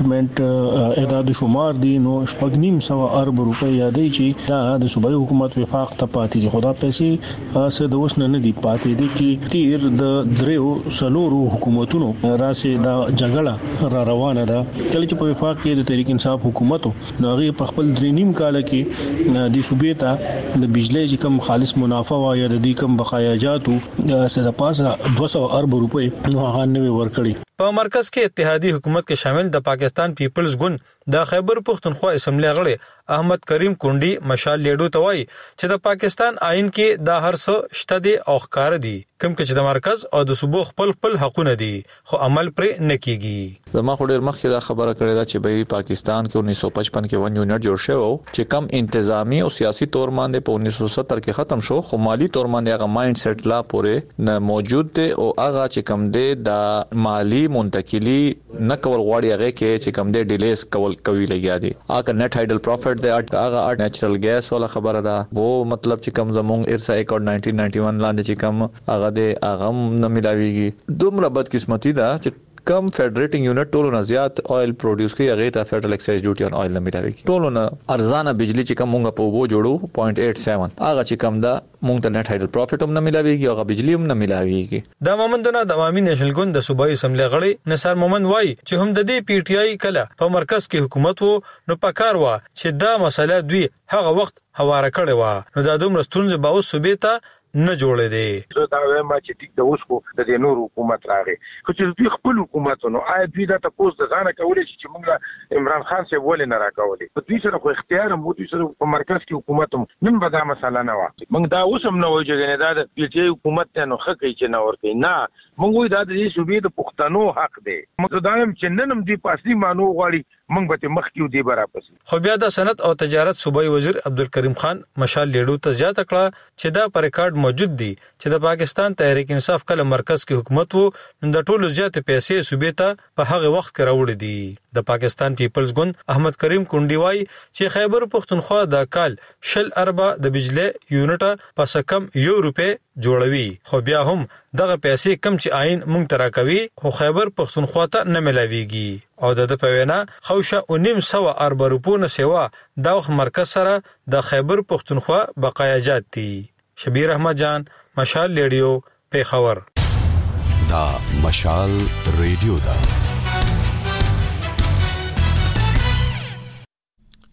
ډپارټمنټ اعداد شمار دي نو شپږ نیم سوه ارب روپے یادې چې دا د صوبایي حکومت وفاق ته پاتې دي. خدا پیسې څه د اوس نه دي پاتې دي کې تیر د دریو سلورو حکومتونو راسه دا جګړه را روانه ده. کله چې په وفاق کې د تحریک انصاف حکومت نو هغه په خپل درې نیم کال کې د صوبې ته د بجلی چې کوم خالص منافع وا یا د دې کوم بقایاجاتو څه د پاسه دوه سوه ارب روپے نو هغه نه ورکړي. په مرکز کې اتحادی حکومت کې شامل د پاکستان پیپلز ګوند د خیبر پختونخوا اسمبلی غړي احمد کریم کونډي مشال لیډو ته وایي چې د پاکستان آئین کې دا هر څه شته دي او ښکار دي کوم چې د مرکز او د صوبو خپل خپل حقونه دي خو عمل پر نه کیږي. زما خو ډیر مخکې دا خبره کړې ده چې به پاکستان کې انیس سو پچپن کې ون یونټ جوړ شو چې کم انتظامی او سیاسي تور باندې په انیس سو ستر کې ختم شو خو مالی تور باندې هغه مایند سیټ لا پورې نه موجود دی او هغه چې کم دی د مالی منتقلی نه کول غواړي هغه کې چې کم دی ډیلیز کول کوي لګیا دي. هغه نت هایډل پروفټ دی هغه نیچرل ګیس ولا خبره ده وو مطلب چې کم زمونږ ارسا اکورډ نائنټین نائنټي ون لاندې چې کم هغه دی هغه نه ملاويږي. دومره بد قسمتي ده چې کم فیډریټینګ یونټ ټولو نه زیات آیل پروډوس کوي هغه ته فیډرل ایکسایز ډیوټي اون آیل نه ملاويږي. ټولو نه ارزانه بجلی چې کم مونږ په وبو جوړو صفر پوینټ اټ سیون هغه چې کم ده مونږ ته نت هایډل پروفټ هم نه ملاويږي هغه بجلی هم نه ملاويږي. د مومندونه د عوامي نېشنل ګوند د صوبایي اسمبلی غړي نثار مومند وایي چې هم د دې پی ټی آی کله په مرکز کې حکومت وو نو پکار و چې دا مسله دوی هغه وخت هواره کړې و نو د دومره ستونزې به اوس صوبې ته نه جوړې دي. زه دا وایم چې ټیک د اوس کو د دې نور حکومت راغی خو چې دوی خپل حکومت نو آیا دوی دا تاسو د ځانه کولای شي چې موږ عمران خان څخه ولې نه راکولې په دوی سره خو اختیار مو دوی سره په مرکز کې حکومت نن به دا مسله نه و موږ دا اوس هم نه وایو چې دا د پی ټی آی حکومت ته نو خکې چې نه ورته نه موږ وایو دا د دې صوبې د پښتنو حق دی. موږ دا هم چې نن هم دی پاسي مانو غواړي موږ به مخ کیو دی برابر. خو بیا د صنعت او تجارت صوبایي وزیر عبدالکریم خان مشال لیډو ته زیاته کړه چې دا پر ریکارډ موجود دی چې د پاکستان تحریک انصاف کله مرکز کې حکومت وو نو د ټولو زیات پیسې صوبې ته په هغه وخت کې راوړې دي. د پاکستان پیپلز ګوند احمد کریم کونډي وایي چې خیبر پختونخوا د کال شل اربه د بجلی یونټ پس کم یو روپے جوړوي خو بیا هم دغه پیسې کم چې آئین مونږ ترا کوي خو خیبر پختونخوا ته نه ملاويږي او د په وینا خوشه او نیم سو ارب روپونه سیوا د مرکز سره د خیبر پختونخوا بقایاجات دي. شبیر احمد جان مشال ریډیو پیښور. دا مشال ریډیو دا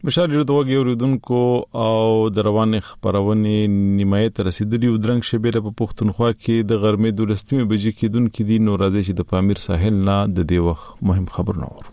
مشال ردوګي اوریدونکو او د روان خبرونه نیمایت رسیدلی ودرنګ شبيله په پښتونخوا کې د غرمې دولستمه بجې کې دن کې دي نو راځي چې د پامیر ساحل نه د دی وخت مهم خبرونه ورو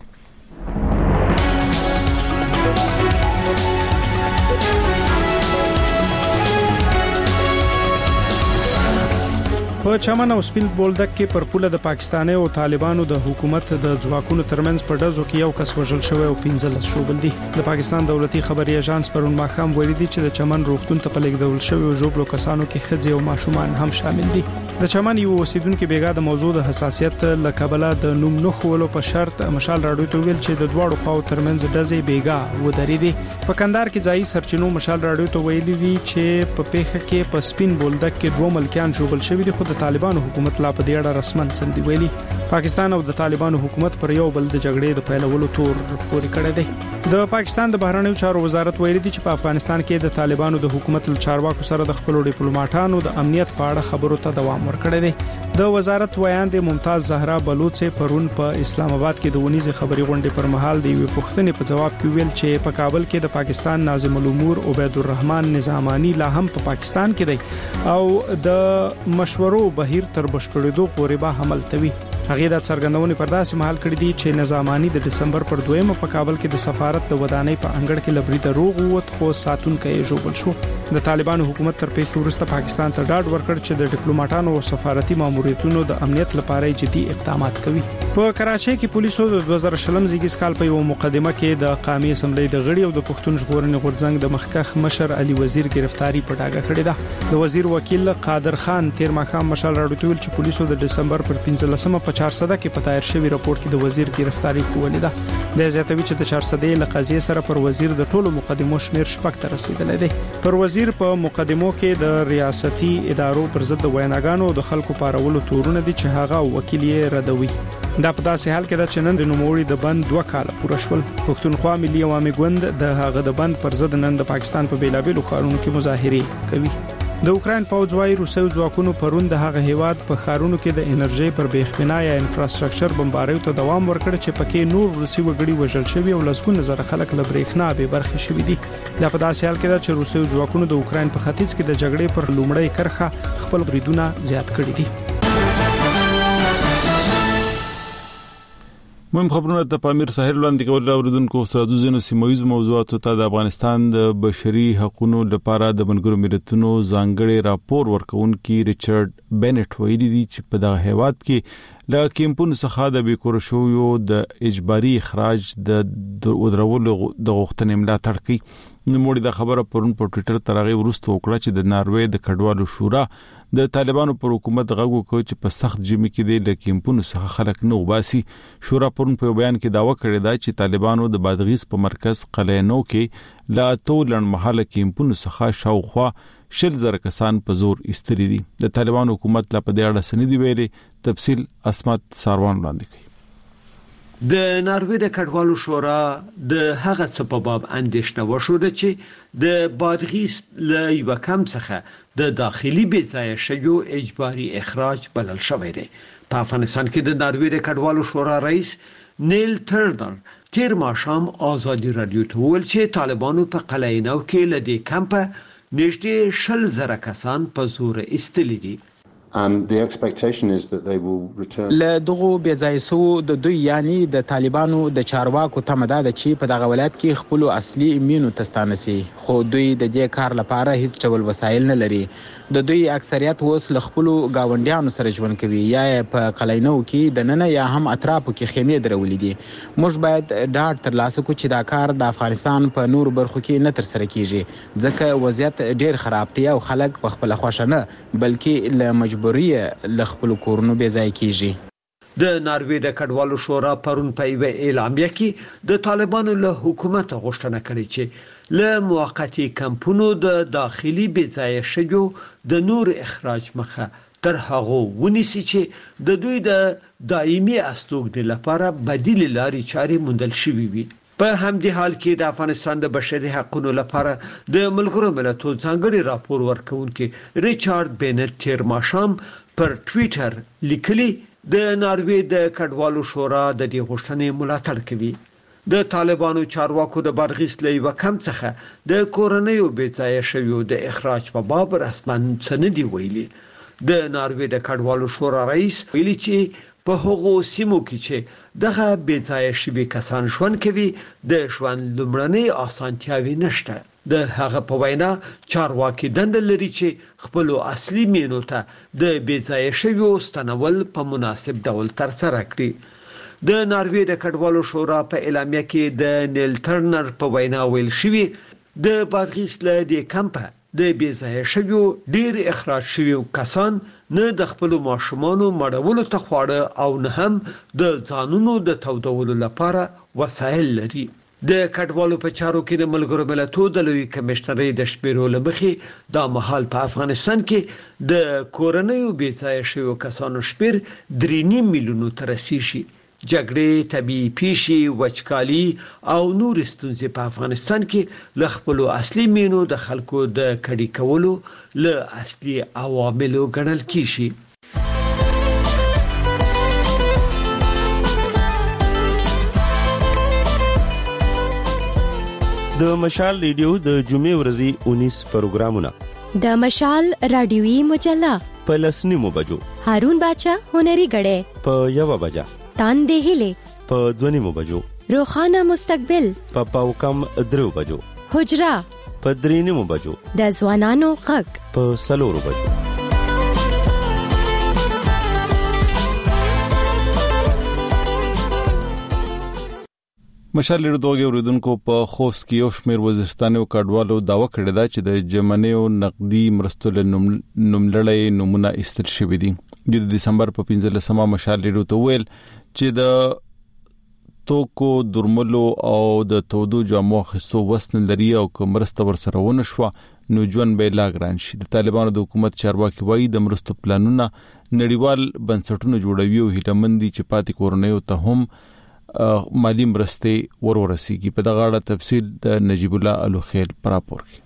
په چمن او سپین بولدک کې پر پوله د پاکستاني او طالبانو د حکومت د ځواکونو ترمنځ په ډزو کې یو کس وژل شوی او پنځلس شوبل دي. د پاکستان دولتي خبري اژانس پرون ماښام ویلي دي چې د چمن روغتون ته په لیږدول شوی او جوړو کسانو کې ښځې او ماشومان هم شامل دي. د چمن یو اوسیدونکو بیګا د موضوع د حساسیت لکبله د نوم نه خولو په شرط مشال راډیو ته ویل چې د دواړو خواو ترمنځ ډزې بیګا ودرې دي. په کندهار کې ځای سرچینو مشال راډیو ته ویلي دي چې په پیښه کې په سپین بولدک کې دوه ملکیان شوبل شوی دي خو د طالبانو حکومت لا په دې اړه رسمن څه ویلي. پاکستان او د طالبانو حکومت پر یو بل د جګړې د پیلولو تور پورې کړی دی. د پاکستان د بهرنیو چارو وزارت ویلي دي چې په افغانستان کې د طالبانو د حکومت له چارواکو سره د خپل ډیپلوماټانو د امنیت په اړه خبرو ته دوام ورکړی دی. د وزارت ویاند ممتاز زهرا بلوچ پرون په اسلام آباد کې د ونیزه خبري غونډې پر مهال د یو پښتنې په جواب کې ویل چې په کابل کې د پاکستان ناظم الامور عبید الرحمن نظامانی لا هم په پاکستان کې دی او د مشورو بهیر تر بشپړېدو پورې به عمل کوي. هغه د څرګندونې پر داسې محل کړی دی چې نظامانی د دسمبر پر دویمه په کابل کې د سفارت د ودانۍ په انګړ کې لبري د روغ ووت خو ساتون کې جوړل شو. د طالبانو حکومت تر پیښې وروسته پاکستان ته ډاډ ورکړ چې د ډیپلوماټانو او سفارتي ماموریتونو د امنیت لپاره جدي اقدامات کوي. په کراچۍ کې پولیسو د دوه زره شلم زیږیز کال په یو مقدمه کې د قومي اسمبلی د غړي او د پښتون ژغورنې غورځنګ د مخکخ مشر علي وزیر گرفتاری په ډاګه کړې ده. د وزیر وکیل قادر خان تیر ماښام مشال راډیو ته ویل چې پولیسو د دسمبر پر پنځلسمه په چهارصد کې په دایر شوی راپور کې د وزیر گرفتاری کوله ده. د زیاتوي چې د چهارصد له قضیې سره پر وزیر د ټولو مقدمو شمیر شپږ ته رسیدلی دی. پر وزیر په مقدمو کې د ریاستي ادارو پر ضد د ویناګانو او د خلکو پارولو تورونه دي چې هغه وکیل یې ردوي. دا په داسې حال کې د چنن د نوموړي د بند دوه کال پوره شول. پښتونخوا ملي عوامي ګوند د هغه د بند پر ضد نن د پاکستان په بیلابېلو ښارونو کې مظاهره کوي. د اوکرين پوځ وايي روسي ځواکونو پرون د هغه هیواد په ښارونو کې د انرژي پر بیخبنا یا انفراستراکچر بمباریو ته دوام ورکړ چې پکې نور روسي وګړي وژل شوی او لسګونه زره خلک له برېښنا به برخه شوی دي. دا په داسې حال کې ده چې روسي ځواکونو د اوکرين په ختیځ کې د جګړې پر لومړی کرخه خپل بریدونه زیات کړي دي. مهم خبرونه ته پامیر ساحل لاندې کول اوریدونکو سره زینو سیمویز موضوعاتو ته د افغانستان د بشري حقوقو لپاره د بنګورو ملتونو ځانګړي راپور ورکونکي ریچارډ بینټ ویلي دي چې په دغه هیواد کې له کیمپونو څخه د بیکور شویو د اجباري اخراج د درولو د غوښتنې ملاتړ کوي. نوموړي د خبره پرون په ټوئیټر ترغه ورسته وکړه چې د ناروې د کډوالو شورا د طالبانو پر حکومت غږ وکړ چې په سخت جمی کې د کیمپونو څخه خلک نه وباسي. شورا پرون په بیان کې داوا کړې ده چې طالبانو د بادغیس په مرکز قلعهنو کې لا تولن محل کیمپونو څخه شاوخوا شل زره کسان په زور استری دي. د طالبانو حکومت لا په دې اړه سندې ویلي. تفصیل اسمت ساروان وړاندې کوي. د ناروې د کډوالو شورا د هغه سبب اندېښنه وشوده چې د بادغیس له یو کم څخه د داخلي بې ځایه شویو اجباري اخراج بلل شوی دی. په افغانستان کې د ناروې د کډوالو شورا رئیس نیل ترنر تیر ماښام آزادي رادیو ته ویل چې طالبانو په قلعهنو کې له دې کمپه نږدې شل زره کسان په زور ایستلي دي. And the expectation is that they will return. له دغه بېځایسو د دوی یعنی د طالبانو د چارواکو تمه ده چې په دغه ولایت کې خپل اصلي امینو تستانسي خو دوی د دې کار لپاره هیڅ ډول وسایل نه لري. د دوی اکثریت اوس له خپل گاونډیانو سره ژوند کوي یا په قلعهنو کې د نن یا هم اطرافو کې خیمې درولې دي. موږ باید ډاډ ترلاسه کړو چې دا کار د افغانستان په نور برخو کې نه تر سره کیږي ځکه وضعیت ډیر خراب دی او خلک په خپل خوښه نه بلکې له مجبور ل خپل کورونو بې ځای کیږي. د ناروې د کډوالو شورا پرون په یو اعلامیه کې د طالبانو له حکومت غوښتنه کړې چې له موقتی کمپونو د داخلي بې ځای شویو د نور اخراج مخه تر هغه ونیسي چې د دوی د دایمي استوګنې لپاره بدیل لارې چارې موندل شوي وي. په همدې حال کې د افغانستان د بشري حقوقو لپاره د ملګرو ملتونو ځانګړي راپور ورکونکي ریچارډ بینټ تیر ماښام پر ټوئیټر لیکلي د ناروې د کډوالو شورا د دې غوښتنې ملاتړ کوي. د طالبانو چارواکو د بادغیس له یو کم څخه د کورنیو بیځایه شویو د اخراج په باب رسماً سندي ویلي. د ناروې د کډوالو شورا رئیس ویلي چې په هغو سیمو کې چې دغه بیځایه شوي کسان ژوند کوي د ژوند لومړنۍ اسانتیاوې نشته. د هغه په وینا چارواکي دنده لري چې خپل اصلي مینو ته د بیځایه شویو ستنول په مناسب ډول ترسره کړي. د ناروې د کډوالو شورا په اعلامیه کې د نیل ټرنر په وینا ویل شوی د بادغیس له دې کمپه د بیځایه شویو ډیر اخراج شویو کسان نه د خپل ماشومانو مړولو ته خواړه او نه هم د ځانونو د تودولو لپاره وسایل لري. د کډوالو په چارو کې د ملګرو ملتونو د لوی کمشنرۍ د شمیرو لمخې د مهال په افغانستان کې د کورنیو بیځایه شویو کسانو شمیر درې نیم میلیونو ته رسیږي. جګړې، طبيعي پیښې، وچکالي او نور ستونزې په افغانستان کې له خپل اصلي مینو د خلکو د کډی کولو له اصلي عواملو ګڼل کیږي. د مشال ریډیو د جمعې ورځې اونیس پروګرامونه د مشال رادیوي مجله په لسنیمو بجو، هارون باچا هنري غړې په یو بجا، تان دهله په دونیمو بجو، روخانه مستقبل په پاو کم درو بجو، حجرا په درینیمو بجو، د ځوانانو غږ په سلورو بجو. مشال لري اوریدونکو په خوست کې یو شمېر وزیرستاني او کډوالو داوا کړی دا چې د جرمنیو نقدي مرستو له نوملړۍ نمونه ایستل شوې دي. د دسمبر په پنځلسمه مشال لري ته ویل چې د توکو درملو او د تودو جامو خصو وسن لري او کومرسته ورسره ونه شو نو ژوند به لا ګران شي. د طالبانو د حکومت چارواکي وایي د مرستو پلانونه نړیوال بنسټونه جوړوي او هیلمندي چې پاتې کورنیو ته هم مالی مرستې ورورسیږي. په دغه اړه تفصیل د نجیب الله الوخیل پر راپور کې.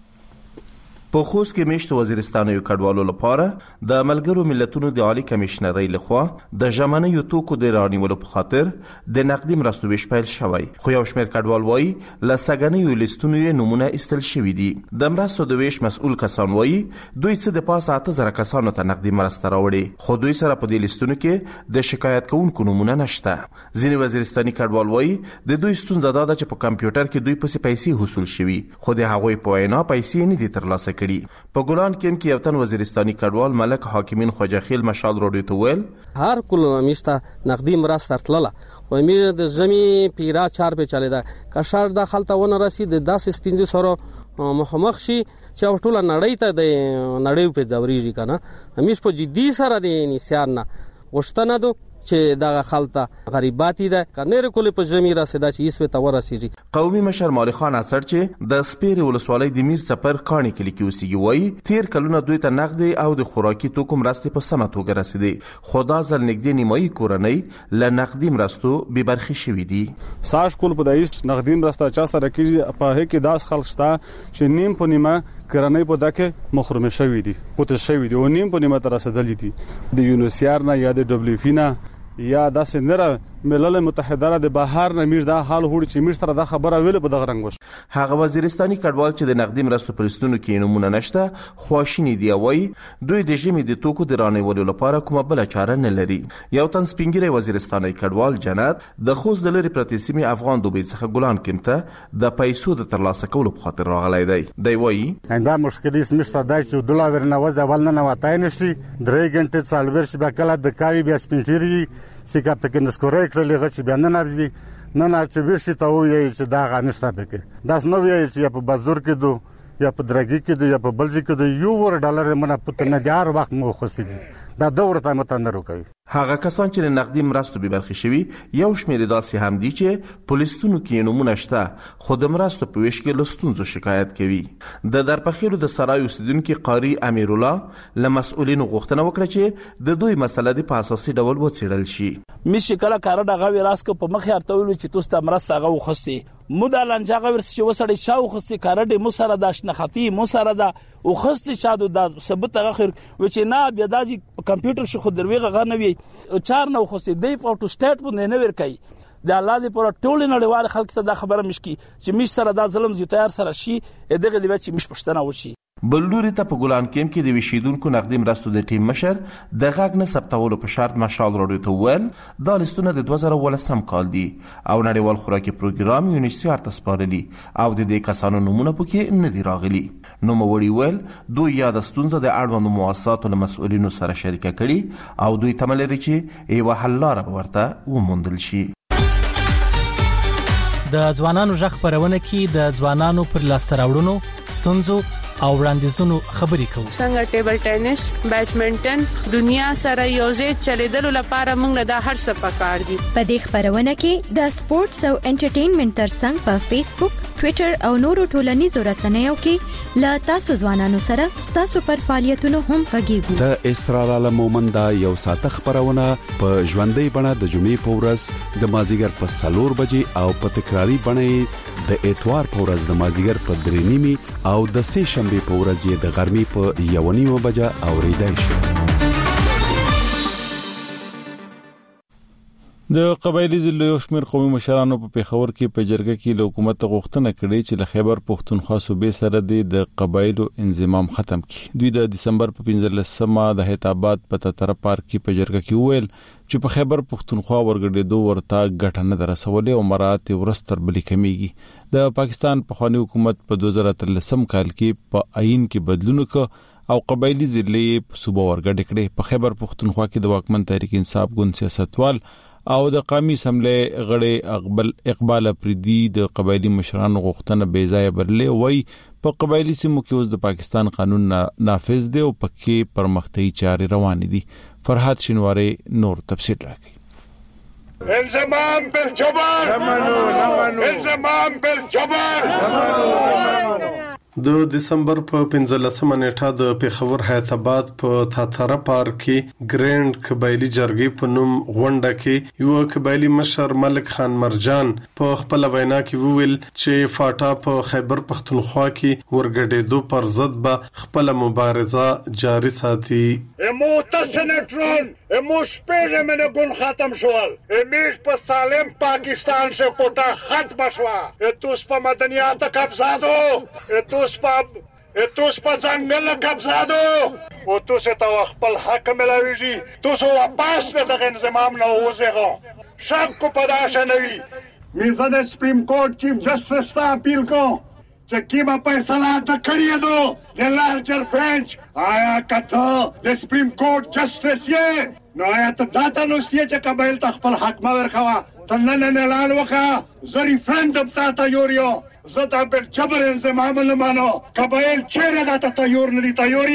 په خوست کې میشت وزیرستان یو کډوالو لپاره د ملګرو ملتونو د عالی کمشنرۍ لخوا د ژمنې توکو د رانیولو په خاطر د نقدي مرستو ویش پیل شوی، خو یو شمېر کډوال وایي له سګنیو لیستونو یې نمونه ایستل شوي دي. د مرستو د ویش مسؤل کسان وایي دوی څه د پاسه اته زره کسانو ته نقدي مرسته راوړي، خو دوی سره په دې لیستونو کې د شکایت کوونکو نمونه نشته. ځینې وزیرستاني کډوال وایي د دوی ستونزه دا ده چې په کمپیوټر کې دوی پسې پیسې حصول شوي، خو د هغوی په وینا پیسې نه دي ترلاسه کړي. په ګولان کې کې یو تن وزیرستاني کډوال ملک حاکمین خوجاخیل مشال روډي تو ویل هر کله میستا نقدي مرسته ترتله و امیر د زمي پیرا چار په چلیدا کشر د خلته ونه رسید د داس سپینځ سره مخمخ شي چې ټوله نړۍ ته د نړۍ په ځوريږي کنه همیش په جدي سره د نسیان نه غشتنه دو چې دا خلته غریباتی ده کنه کول په زمي راسدا چې ایسو ته ورسیږي. قومي مشر مالک خان اثر چې د سپیر ولسوالۍ د میر سفر کانی کلی کې اوسېږي وایي تیر کلونه دوی ته نقدي او د خوراکي توکو مرستې په سمه توګه رسیدي، خدا ځل نګدي نیمایي کورنۍ ل نقدي مرستو به برخي شوي دي. ساش کول په دایست نقدي مرسته چا سره کې په هکې داس خلک شته چې نیم په نیمه کرنۍ په دکه محروم شوي دي، پوت شوي دي او نیم په نیمه تر رسیدلې دي. د یونیسیار نه یا د دبليو اف نه یا د سندره ملل متحده د بهر نه میر دا حال هوړ چې میر سره دا خبره ویل په دغه رنګ وش. هغه وزیرستاني کډوال چې د نقدي مرستو پرستونو کې نمونه نشته خواشینی دی وای دوی د جمی د توکو د رانیولو لپاره کومه بل چاره نه لري. یو تن سپینګری وزیرستاني کډوال جنات د خوست د لری پرتیسمي افغان دوبي څخه ګلان کمته د پیسو د ترلاسه کولو په خاطر راغلی دی. دی وای دا مشکل یې مشته دای چې ډالر نه وځه ول نه واتای نشي درې غنټه څالور شي به کله د کاوی بیا سپینټری سیکا پکې نسکورې کړلې غچ بیا نه نابزي نه نه چې ورشي ته وایي چې دا غنښت پکې داس نو وایي چې په بازار کې دو یا په درګي کې دو یا په بلځي کې دو یو ور ډالر منه پته نه دار وخت مو خوستي دا دوره ته متندرو کوي. هغه کسان چې نقدي مرستو به برخي شوي یو شمېر داسې هم دي چې پولیسونو کې نمونه شته خو د مرستو په ویش کې لستونزو شکایت کوي. د درپخیلو د سرای اوسیدونکو قاری امیر الله له مسؤلینو غوښتنه وکړه چې د دوی مسله د په اساسي ډول وڅېړل شي. مې شکل کار دغه وراس کو په مخ هرته ویل چې تاسو ته مرسته غو خوستي مودا لنجاغه ورس چې وسړی شاو خوستي کار دې مو سره داش نه ختی مو سره دا او خوستي شادو د ثبوت اخر و چې نه بیا دازي کمپیوټر شو خو درويغه غنوي چار نو خوستي دی په تو سټیټ باندې نه ور کوي د الله دې پر ټول نړیوال خلک ته دا خبره مشکي چې مش سره دا ظلم زیات تیار سره شي دغه دی چې مش پښتنه وشي. بلوري ته په ګولان کیم کې د وشیدونکو نقدي مرستو د ټیم مشر د غاګ نه ثبتولو په شرط مشال راډیو ته وویل دا لیستونه د دوه زره ولسم کال دي او نړیوال خوراکي پروګرام یونیسیار ته سپارلي او د دې کسانو نومونه پکې نه دي راغلي. نوموړي ویل دوی یا د ستونزه د اړوندو مؤسساتو له مسؤلینو سره شریکه کړي او دوی تمه لري چې یوه حل لاره به ورته وموندل شي. د ځوانانو غږ خپرونه کې د ځوانانو پر لاسته راوړنو ستونزو او وړاندیزونو خبرې کوو. څنګه ټیبل ټینس، بیډمنټن دنیا سره یوځای چلیدلو لپاره موږ له هر څه پکار دي. په دې خبرونه کې د سپورتس او انټرټینمنټ ترڅنګ په فیسبوک، ټوئیټر او نورو ټولنیزو رسنیو کې له تاسو ځوانانو سره تاسو پر فعالیتونو هم غږیږو. د اسرار عالم مومندا یو ساعت خبرونه په ژوندۍ بڼه د جمعې په ورځ د مازیګر په څلور بجې او په تکراری بڼه د اتوار په ورځ د مازیګر په درې نیمې او د سه شنبه په ورځ یې د غرمې په یو نیمه بجه اوریدای شي. د قبایلی ضلع شمیر قومي مشرانو په پیښور کې په جرګه کې له حکومت غوښتنه کړې چې له خیبر پښتونخوا صوبې سره د قبایلو انضمام ختم کړي. دوی د دسمبر په پنځلسمه د هیتاباد په تتره پارک کې په جرګه کې وویل چې په خیبر پښتونخوا ورګډېدو ورته ګټه نه درسولې او مرات ورستر بلی کمیږي. د پاکستان په خواني حکومت په دوه زره اتلسم کال کې په آئین کې بدلون وکړ او قبایلی ضلع په صوبه ورګډ کړي. په خیبر پښتونخوا کې د واکمن تحریک انصاف ګوند سیاستوال او د قومي اسمبلی غړي اقبال اقبال افریدي د قبایلی مشرانو غوښتنه بې ځای برلې وای په قبایلی سیمو کې اوس د پاکستان قانون نافذ دی او پکې پرمختیايي چارې روانې دي. فرحات شینواری نور تفصیل راکړي. انضمام بالجبر انضمام بالجبر. د دسمبر په پنځلسمه نیټه د پیښور هیتاباد په تاتره پارک کې ګرینډ قبایلی جرګې په نوم غونډه کې یو قبایلی مشر ملک خان مرجان په خپل وینا کې وویل چې فاټا په خیبر پښتونخوا کې ورګډېدو پر ضد به خپل مبارزه جاری ساتي. امو تسنټرون امو شپږ منه ګون ختم شول امیش په سالم پاکستان سے کوټه ختم شوا اتوس په مدنیات قبضه دو اتوس په اتوس په ځنګل قبضه دو او توس ته خپل حق ملاويږي توس واپس د انضمام نه وځغو شب کو پداشه نوي میزه د سپریم کورټ چیف جسټس ته اپیل کو چې کیما فیصله تا کړی دو د لارجر بنچ آیا کته د سپریم کورټ جسټس یې نو آیا ته داته نو ستې چې قبایل ته خپل حق ما ورخوا ته نه نه اعلان وکړه زری فرندم تا ته یوریو زتا بل جبر انضمام نه مانو قبایل چیرې داته تیار نه دي تیار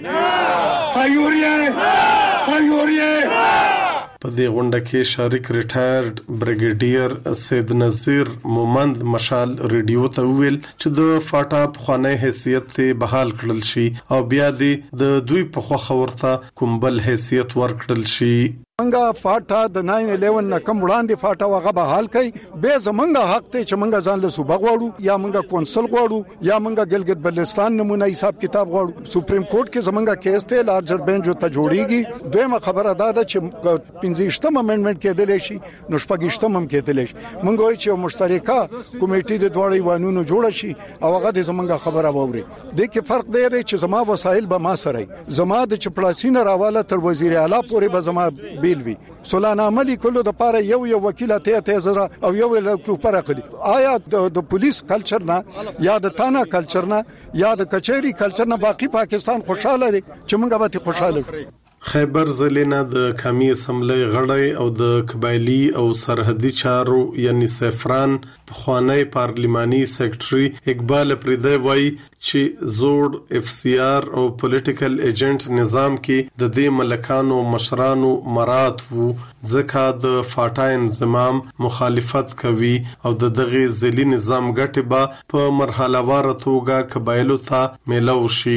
یې تیار یې تیار یې. په دې غونډه کې شریک ریټایرډ بریګیډیر سید نذیر مومند مشال ریډیو ته ویل چې د فاټا په خوانی حیثیت ته بحال کړل شي او بیا د دوی په خوخه ورته کومبل حیثیت ورکړل شي. منګه فاټا د ناین الیون نه کم وړاندې فاټا وغه به حال کوي به زمونږه حق ته چې منګه ځان له صوبه غواړو یا منګه کونسل غواړو یا منګه ګلګت بلوچستان نمونه حساب کتاب غواړو. سپریم کورټ کې زمونږه کیس ته لارجر بنچ ته جوړیږي. دویمه خبره دا ده چې پنځشتم امندمنت کېدل شي نو شپږشتم هم کېدل شي. منګه وایي چې مشترکه کمیټې د دوه ایوانونو جوړ شي او هغه د زمونږه خبره ووري. د کې فرق دی چې زما وسایل به ما سره زما د چپړاسین راواله تر وزیر اعلی پورې به زما بیل وی سولانه عملی کولو د پاره یو یو وکیل ته ته زره او یو یو پر اخلي. آیا د پولیس کلچر نه یا د تانا کلچر نه یا د کچېری کلچر نه باقی پاکستان خوشاله دي چې موږ به خوشاله شو. خیبر ضلع نه د قومي اسمبلی غړی او د قبایلی او سرحدي چارو یعنی سفران پخوانی پارلیماني سیکرټري اقبال افریدی وایي چې زوړ اف سی آر او پولیټیکل ایجنټ نظام کې د دې ملکانو مشرانو مرات وو ځکه د فاټا انضمام مخالفت کوي او د دغه ځلي نظام ګټه به په مرحله وار توګه قبایلو ته ملو شي.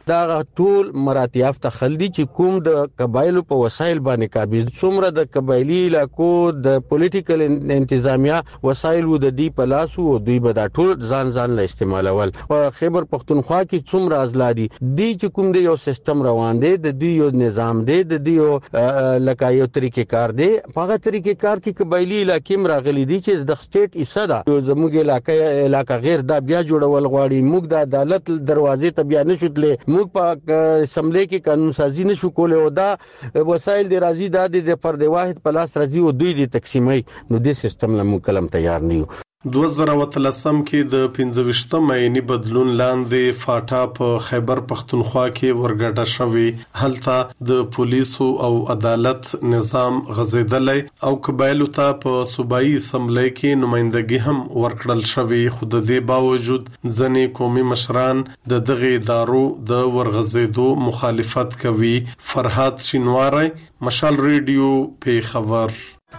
دا ټول مراتب ته خلدي چې کوم د قبایلو په وسایل باندې قابل څومره د قبایلی علاقو د پولیټیکل انتظامیه وسایل و د دی په لاس او دوی به دا ټول ځان ځان له استعمالول او خیبر پختونخوا کې څومره ازلادي دی چې کوم دی یو سیستم روان دی د دی یو نظام دی د دی یو لکه یو طریقې کار دی په هغه طریقې کار کې قبایلی علاقې مراغلي دي چې د سټیټ حصہ ده زموږ علاقې علاقې غیر دا بیا جوړول غواړي موږ د عدالت دروازې ته بیا نشوتلې موږ په اسمبلی کې قانون سازي نشو کولای او دا وسایل د راځي د فرد واحد په لاس راځي او دوی د تقسیمي نو د سیستم له موږ کلم تیار نه یو. دوه زره وتلسم کې د پنځه ویشتم عیني بدلون لاندې فاټا په خیبر پختونخوا کې ورګډه شوی هلته د پولیسو او عدالت نظام غزیدلې او قبایلو ته په صوبایي اسمبلی کې نمائندګي هم ورکړل شوی خو د دې باوجود ځنې قومي مشران د دغه ادارو د ورغزیدو مخالفت کوي. فرحات شینواری، مشال ریډیو، پیښور.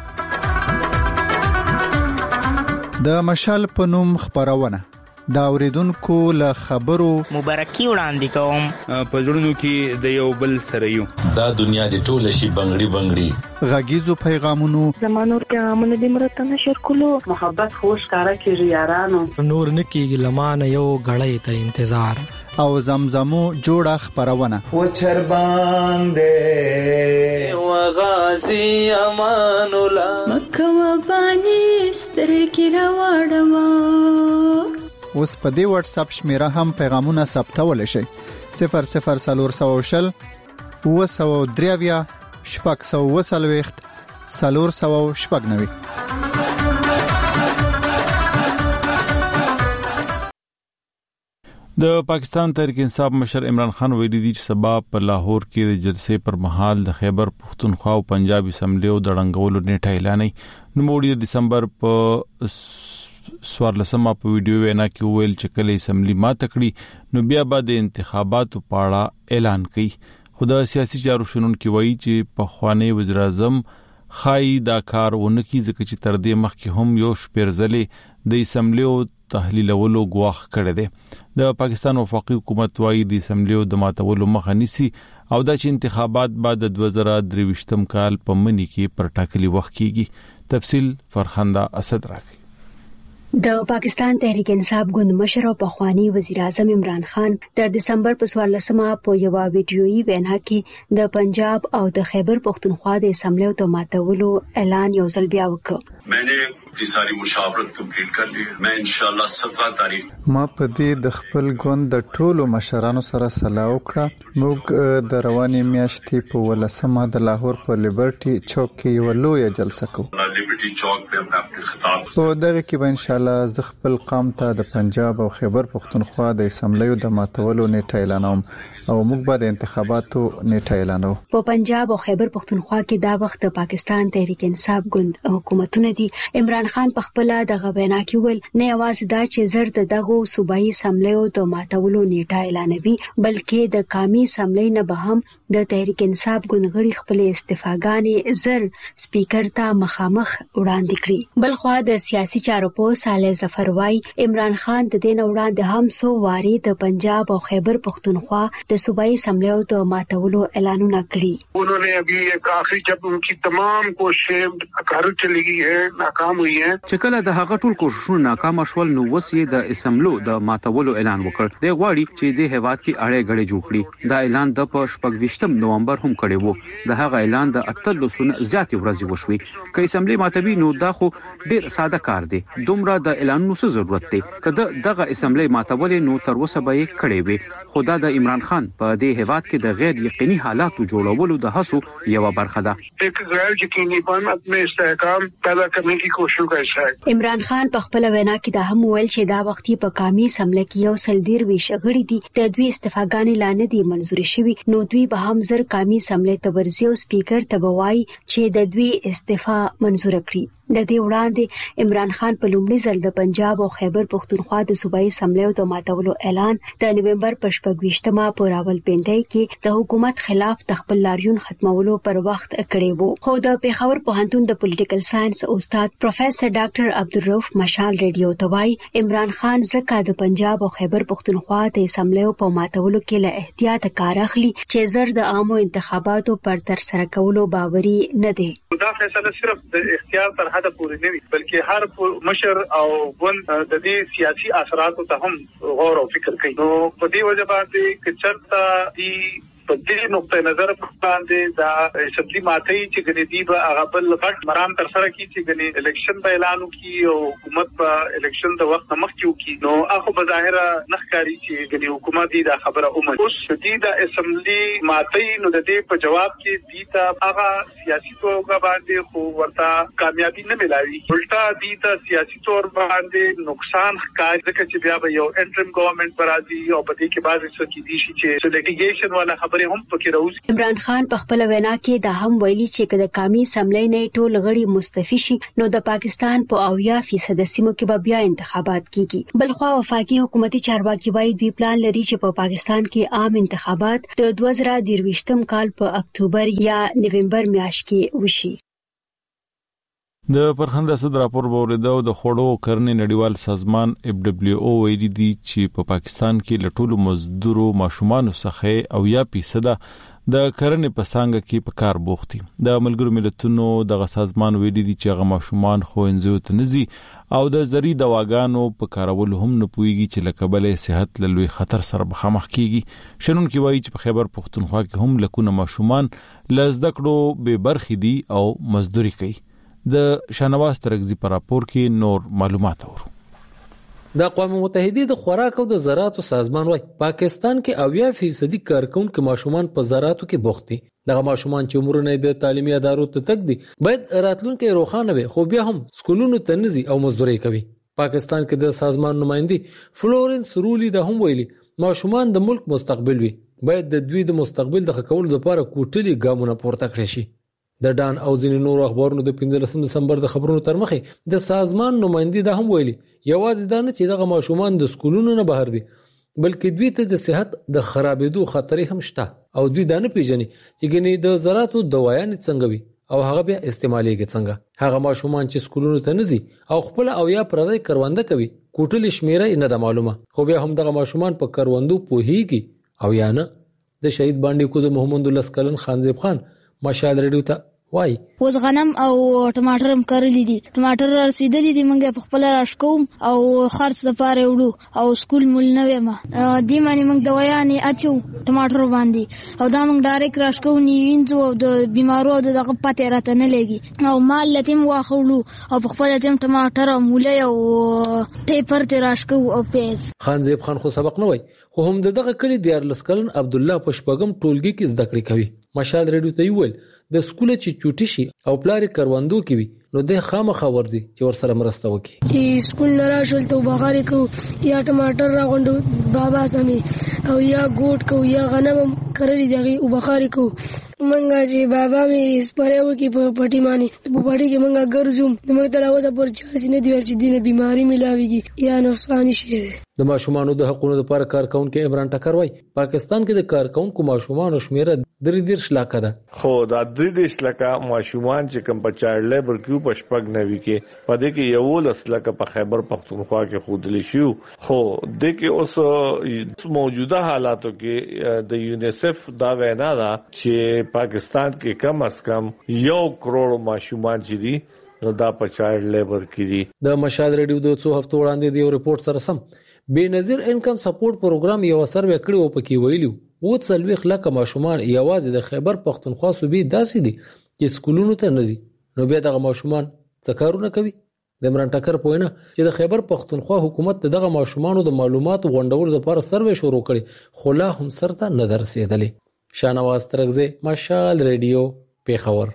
د مشال په نوم خبرونه دا اوریدونکو له خبرو مبارکي وړاندې کوم په ژوندونو کې د یو بل سره یو دا دنیا د ټوله شي بنگړي بنگړي غږیزو پیغامونو زمانور پیغامونه د مرتنه شر کولو محبت خوش کارا کې یارانو نور نکي لمانه یو غړې ته انتظار او زمزمو جوړه خبرونه و چرباندې و غازی امان الله مکه و بانی سترګې راوړم. اوس په دې واتس اپ شمیره هم پیغامونه ثبتول شي صفر صفر سلور سو شل و سو دریویا شپږ سو وسلويخت سلور سو شپږ نوي. د پاکستان تحریک انصاف مشر عمران خان ویلي دي چې سبا په لاهور کې د جلسې پر مهال د خیبر پختونخوا او پنجاب اسمبلی او د رنګولو نیټه اعلانې نوموړي د دسمبر په سوارلسمه په ویډیو وینا کې ویل چې کله اسمبلی ما تکړي نو بیا به د انتخاباتو په اړه اعلان کړي. خو د سیاسي چارو شنونکو وایي چې په خوانی وزیر اعظم خای دا کار ونکي ځکه چې تر دې مخکې هم یو شپږ ځلې د اسمبلی او تحلیلولو غواخ کړی دی. د پاکستان وفاقي حکومت وايي د اسمبلی د ماتولو مخه نیسي او د چې انتخابات بعد د دوه زره درې ویشتم کال په منی کې پر ټاکلي وخت کیږي. تفصیل فرخنده اسد راکړي. د پاکستان تحریک انصاف ګوند مشر او پخوانی وزیر اعظم عمران خان د دسمبر په سوالسمه په یو ویډیويي وینا کې د پنجاب او د خیبر پختونخوا د اسمبلی او ماتولو اعلان یو ځل بیا وکړ. मैंने अपनी सारी मुशावरत कंप्लीट कर ली है. मैं इंशाल्लाह सत्रह तारीख ما په دې د خپل ګوند د ټولو مشرانو سره سلا وکړه. موږ د روانې میاشتې په ولسمه د لاهور په لیبرټي چوک کې یو لوی جلسه کوو. لیبرټي چوک په خپل خطاب په دغه کې به ان شاء الله ز خپل قوم ته د پنجاب او خیبر پختونخوا د اسمبلی د ماتولو نیټه اعلانوم او موږ به د انتخاباتو نیټه اعلانو. په پنجاب او خیبر پختونخوا کې دا وخت د پاکستان تحریک انصاف ګوند حکومتونه دي. عمران خان په خپل د غوینا کې ول نه یوازې دا چې زر د دغه صوبایي اسمبلی او د ماتولو نیټه اعلانوي بلکې د قومي اسمبلی نه به هم د تحریک انصاف ګوندغړي خپل استفاګانې زر سپیکر ته مخامخ وړاندې کړي. بل خو د سیاسي چارو په صالح ظفر وای عمران خان د دین وړاندې هم سو واری د پنجاب او خیبر پختونخوا د صوبایي اسمبلی او د ماتولو اعلانونه کړي. उन्होंने अभी एक आखिरी जब उनकी तमाम कोशिशें खारिज चली गई है ناکام हुई है چې کله د هغه ټول کوششونه ناکام شول نو وسې د اسمبلو د ماتولو اعلان وکړ. د غواړي چې د هیواد کې اړې غړې جوړ کړي. دا اعلان د په شپږ ویشتم نومبر هم کړی وو. د هغه اعلان د اتلسو زیاتې ورځې وشوي. که اسمبلی ماتوي نو دا خو ډیر ساده کار دی. دومره د اعلانونو څه ضرورت دی. کله دغه اسمبلی ماتولې نو تر اوسه به یې کړی وي. خو دا د عمران خان په دې هیواد کې د غیر یقیني حالاتو جوړولو د هڅو یو برخه ده. एक गैर यकीनी बन में استحکام پیدا करने की कोशिश کوي. عمران خان په خپل وینا کې دا هم ویل چې دا وخت په قومي اسمبلی کې یو سلدیر ویش غړي دي د دوی استفاګانې لاندې دي منزوري شوی نو دوی به هم زر قومي اسمبلی ته ورسي او سپیکر ته بوای چې د دوی استعفا منزور کړي. د دې وړاندې عمران خان په لومړي ځل د پنجاب او خیبر پختونخوا د صوبایي اسمبلیو د ماتولو اعلان د نوومبر په شپږویشتمه په راولپنډي کې د حکومت خلاف خپل لاریون ختمولو پر وخت کړی وو. خو د پیښور پوهنتون د پولیټیکل ساينس استاد پروفیسور ډاکټر عبدالرؤف مشال ریډیو توای عمران خان زکه د پنجاب او خیبر پختونخوا د اسمبلیو په ماتولو کې له احتیاط کار اخلي چې زر د عامو انتخاباتو پر تر سره کولو باوري نه دی. دا فیصله صرف د اختیار تر حد پورې نه وي بلکې هر مشر او ګوند د دې سیاسي اثراتو ته هم غور او فکر کوي. نو په دې وجه باندې چې چرته دی په دې نقطه نظر باندې دا اسمبلی ماتي چې غني دی به هغه بل غټ مرام تر سره کی چې غني الیکشن په اعلان وکي او حکومت په الیکشن د وخت مخ کې وکي. نو هغه په ظاهره نخکاری چې غني حکومت دی دا خبره اومه اوس دې د اسمبلی ماتي نو د دې په جواب کې دی ته هغه سیاسي توګه باندې خو ورته کامیابی نه ملایي الټا دی ته سیاسي تور باندې نقصان ښکاري ځکه چې بیا به یو انټرم ګورنمنت برازي او په دې کې بعض څه کې دي چې لیټیګیشن والا خبره هم پکې راوځي. عمران خان په خپل وینا کې دا هم ویلي چې کله قومي اسمبلی نه ټول غړي مستعفي شي نو د پاکستان په اویا فیصد سیمو کې به بیا انتخابات کیږي. بلخوا وفاقي حکومتي چارواکي وايي دوی پلان لري چې په پاکستان کې عام انتخابات د دوه زره درویشتم کال په اکتوبر یا نوومبر میاشت کې وشي. د پرخنده صدر راپور بوریدو د خوړو کرنې نړیوال سازمان اف دبليو او ویلي دي چې په پاکستان کې لټولو مزدورو ماشومان څخه او یا فیصد د کرنې په څنګه کې په کار بوختي. د ملګرو ملتونو د سازمان ویلي دي چې هغه ماشومان خوينځو ته نزي او د زری دواګانو په کارولو هم نه پويږي چې لکبلې صحت لوي خطر سره مخامخ کیږي. شنن کې وایي چې په خیبر پختونخوا کې هم لکونه ماشومان لزدکړو به برخې دي او مزدوري کوي. د شانواز ترغزي پر راپور کې نور معلومات اورو. د اقوام متحده د خوراک او د زراعت سازمان وايي پاکستان کې اویا فیصد کارکونکو ماشومان په زراعتو کې بوخت دي. دغه ماشومان چې عمرونه د تعلیمي ادارو ته تک دي باید راتلونکي روښانه وي خو بیا هم سکولونو ته نزي او مزدوري کوي. پاکستان کې د سازمان نمائندې فلورنس رولی د هم ویلي ماشومان د ملک مستقبل وي باید د دوی د مستقبل د خکول لپاره کوټلي ګامونه پورته کړي شي. د ډان او ځینې نور اخبارونو د پنځلسم دسمبر د خبرونو تر مخې د سازمان نمائندې د هم ویلي یوازې دا نه چې دغه ماشومان د سکولونو نه بهر دي بلکې دوی ته د صحت د خرابېدو خطر هم شته او دوی دا نه پیژني چې ګنې د زراعتو دوايان څنګه وي او هغه بیا استعمالېږي څنګه. هغه ماشومان چې سکولونو ته نزي او خپل او یا پردی کرونده کوي کوټل شمیره نه د معلومه خو بیا هم دغه ماشومان په کروندو پوهیږي او یا نه. د شهید باندې کوزه محمد الله سکلن خانزیب خان مشال ریډیو ته وای اوس غنم او ټماټر هم کرلی دي ټماټر رسیدلی دي موږ په خپل راشکوم او خرڅ لپاره وړو او سکول مول نه وېما دی باندې موږ دوايانې اچو ټماټر باندې او دا موږ ډایرکټ راشکو نیینځو او د بیمارو دغه پاتې راته نه لګي او مال لتیم واخلو او په خپل لتیم ټماټر او مولې او ټیپر ته راشکو او پیاز. خانزیب خان خو سبق نه وای خو هم دغه کلی دیار لسکلن عبد الله پشپغم ټولګي کې زده کړې کوي. مشال ریډیو ته ویل د سکول چې چوټی شي او پلار کروندو کې وي نو د خامخا ورځي چې ور سره مرسته وکړي چې سکول نه راشل ته بغاري کو یا ټماټر راغوندو بابا سمي او یا ګوټ کو یا غنم کرلی دغه او بخاري کو منګه چې بابا می سپریو کې په پټی مانی په پټی کې منګه ګرځوم د مګ تل اوسه پر چاسي نه دی چې دینه بيماري ملاويږي یا نقصان شي. د ماشومانو د حقوقو لپاره کارکونکو عمران ټکر وای پاکستان کې د کارکونکو ماشومانو شمیره درې ډیر شلاکه ده خو دا درې ډیر شلاکه ماشومان چې کم په چایلډ لیبر کې په شپږ نوي کې پدې کې یو لسلکه په خیبر پختونخوا کې خودلی شو خو د کې اوس موجوده حالاتو کې د یونیسف دا وینا ده چې پاکستان کې کم از کم یو کروڑ ماشومان چې دي نو دا په چایلډ لیبر کې دي. د مشال ریډیو د څو هفتو وړاندې د یو ریپورت سره سم بے نظیر انکم سپورټ پروګرام یو سروې کړی او پکې ویلو و څلوي لکه ماشومان یوازې د خیبر پختونخوا صوبې داسې دي چې سکولونو ته نزي نو بیا دغه ماشومان څه کارونه کوي. د عمران ټکر پوینه چې د خیبر پختونخوا حکومت دغه ماشومانو د معلوماتو غونډولو لپاره سروې شروع کړي خو لا هم سرته نه درسېدلې. شانواز ترغزي مشال ریډیو پیښور.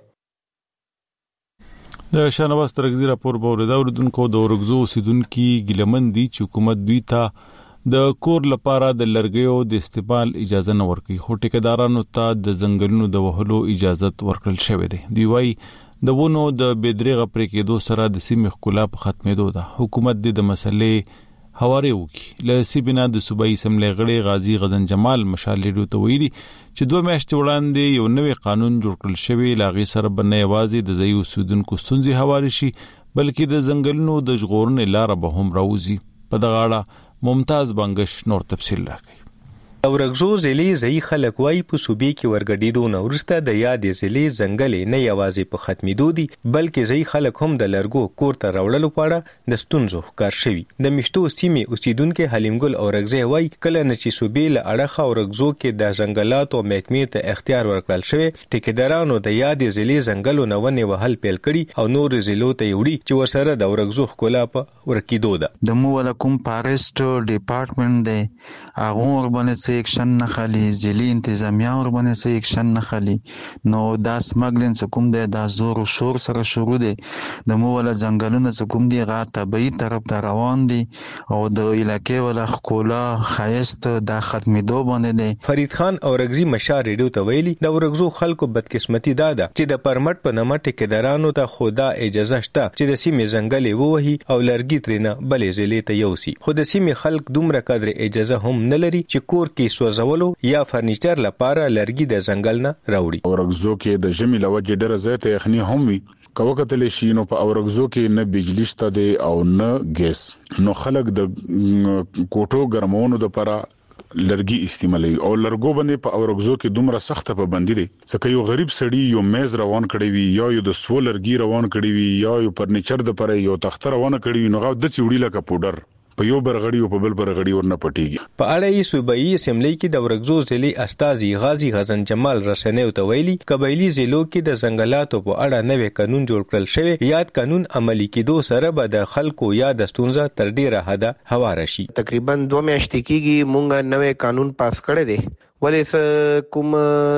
د شانواز ترغزي راپور باور د اوردونکو د اورګزو اوسیدونکو ګلمن دي چې حکومت دوی ته د کور لپاره د لرګیو د استعمال اجازه نه ورکړي خو ټیکدارانو ته د ځنګلونو د وهلو اجازه ورکړل شوې ده. دی وايي د ونو د بدرغه پرې کېدو سره د سیمې ښکلا په ختمېدو ده. حکومت د مسلې حواله وکړي. له سیبینا د صوبایي اسمبلی غړي غازی غزن جمال مشال لیډو ته ویلي چې دوه میاشتې وړاندې یو نوې قانون جوړ کړل شوی لاغي سره بنه یوازې د ځای اوسیدونکو ستونزې حواله شي بلکې د ځنګلونو د ژغورنې لار به هم راوځي. په دغه اړه ممتاز بنگش نور تفصیل راکړي. اورګزو ضلع ځای خلک وای په صوبې کې ورګډېدو نو ورسته د یادې ضلع ځنګلې نه یوازې په ختمېدو دي بلکې ځای خلک هم د لرګو کور ته راوړلو په اړه د ستونزو ښکار شوي. د مشتو سیمې اوسیدونکو حلیم ګل اورګزی وای کله نه چې صوبې له اړخه اورګزو کې د ځنګلاتو محکمې ته اختیار ورکړل شوی ټیکدارانو د یادې ضلع ځنګلو نه ونې وهل پیل کړي او نور ضلعو ته وړي چې ورسره د اورګزو ښکلا په ورکېدو ده. د مو ولا کوم فارست ډپارټمنټ دی هغه وربنه ایکشن نه خالي ځلي انتظامیه وربنه سه ایکشن نه خالي نو دا سمګلن سکوم دی دا زور او شور سره شروع دی د مو ولا ځنګلونه سکوم دی غا طبيعي طرف ته روان دي او د علاقې ولا خکولا خایست د ختمېدو باندې دی. فرید خان اورګزی مشار ریډیو ته ویلي د اورګزو خلکو بدقسمتي داده چې د پرمټ په نامه ټیکدارانو ته خدا اجازه شته چې د سیمې ځنګلې ووهي او لرګي ترنه بلې ځلې ته یوسي خو د سیمې خلک دومره قدر اجازه هم نه لري چې کور کې سوځولو یا فرنیچر لپاره لرګي د ځنګل نه راوړي. اورګزو کې د ژمي لوجه ډېر زیاته یخني هم وي کوه کتل شي نو په اورګزو کې نه بجلی شته دی او نه ګیس نو خلک د کوټو ګرمونو لپاره لرګي استعمالي او لرګو باندې په اورګزو کې دومره سخت پابندي دي ځکه یو غریب سړی یو میز روان کړی وي یا یو د سو لرګي روان کړی وي یا یو فرنیچر د پره یو تخت روان کړی وي نو غو د چوړي لکه پودر په یو برغړی او په بل برغړی ورنه پټیږي. په اړه یې صوبایي اسمبلی کې د اورګزو ضلع استاذي غازی غزن جمال رسنیو ته ویلي قبایلی ضلعو کې د ځنګلاتو په اړه نوې قانون جوړ کړل شوی یاد قانون عملی کېدو سره به د خلکو یا د ستونزه تر ډیره حده هواره شي. تقریبا دوه میاشتې کېږي مونږ نوې قانون پاس کړی دی ولې کوم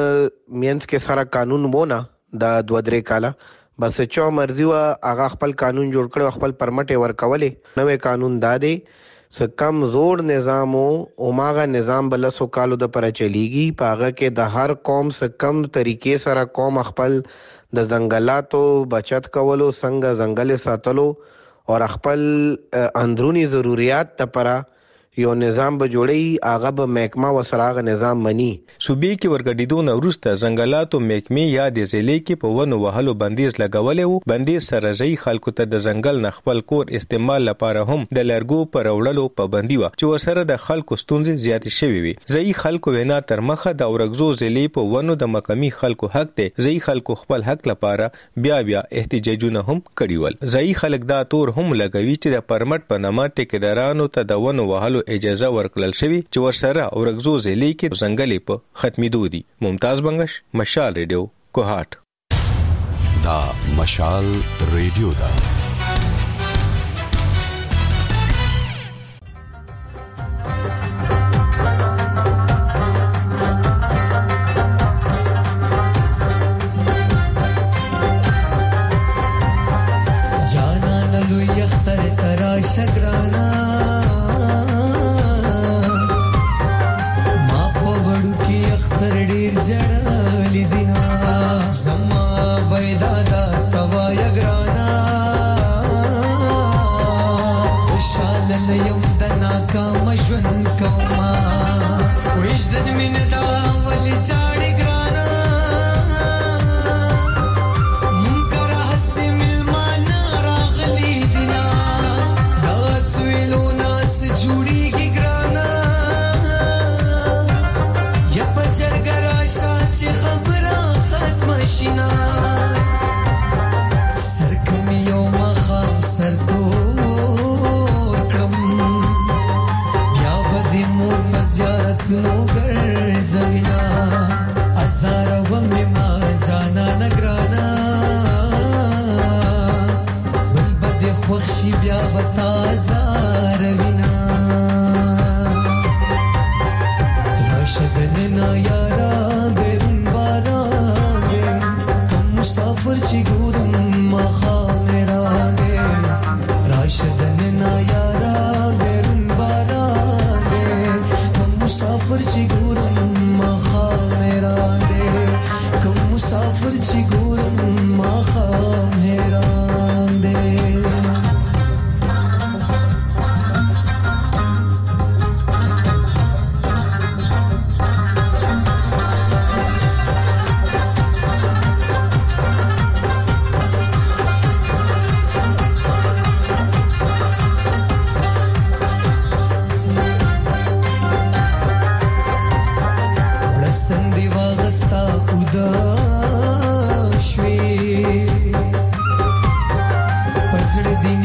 مینس کې سره قانون وونه د دوه درې کاله بس چا مرزي وا هغه خپل قانون جوړ کړو خپل پرمټ ورکولې نوې قانون دادې س کم زور نظام او ماغه نظام بلسو کالو د پر چلیږي پاغه کې د هر قوم س کم طریقې سره قوم خپل د ځنګلاتو بچت کولو څنګه ځنګل ساتلو او خپل اندرونی ضرورت لپاره یو نظام به جوړي هغه به محکمه وسراغ نظام مني. صوبې کې ورګډېدو نو وروسته ځنګلاتو محکمې یا د ضلع کې په ونو وهلو بندیز لګولې وو بندیز سره ځای خلکو ته د ځنګل نه خپل کور استعمال لپاره هم د لرګو پر وړلو پابندي و چې وسره د خلکو ستونزې زیاتې شوې وي. ځای خلکو وینا تر مخه د اورګزو ضلع په ونو د مقامي خلکو حق دی ځای خلکو خپل حق لپاره بیا بیا احتجاجونه هم کړي ول. ځای خلک دا تور هم لګوي چې د پرمټ په نامه ټیکدارانو ته د ونو وهلو اجازه ورکړل شوی چې ورسره اورګزو ضلع کې ځنګلې په ختمېدو دي. ممتاز بنگش مشال ریډیو کوهاټ. دا مشال ریډیو دا جانا نلو یختر ترا شگرانا اختر ډیر جړل دینا زما بيدادا توا یګرانا خوشال نه یم د ناکام ژوند کوما وېش د مين دا ولې چاړي ګرانا منکر حسي ملمان راغلي دینا دا سویلو ناس جوړيږي ګرانا چې خبره ختم شینا سرکم یو مخام سرتور کم یا بدی مور مزیارت نو ګرځوینا ازار ومه ما جانا نگرانا بل بد خوښي بیا وتا زار وینا راشدن نا یارا مسافر چی ګورم ما خامرانه راشدن نا یارا بیرون بارانه کوم مسافر چی ګورم ما خامرانه کوم مسافر چی ګورم ما خامرانه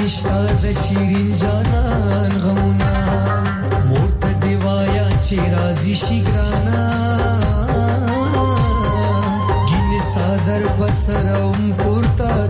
نشتا د شیرین جانان غمونا مورته دیوایا چې رازي شګرانا ګینه صادر بسروم پورتا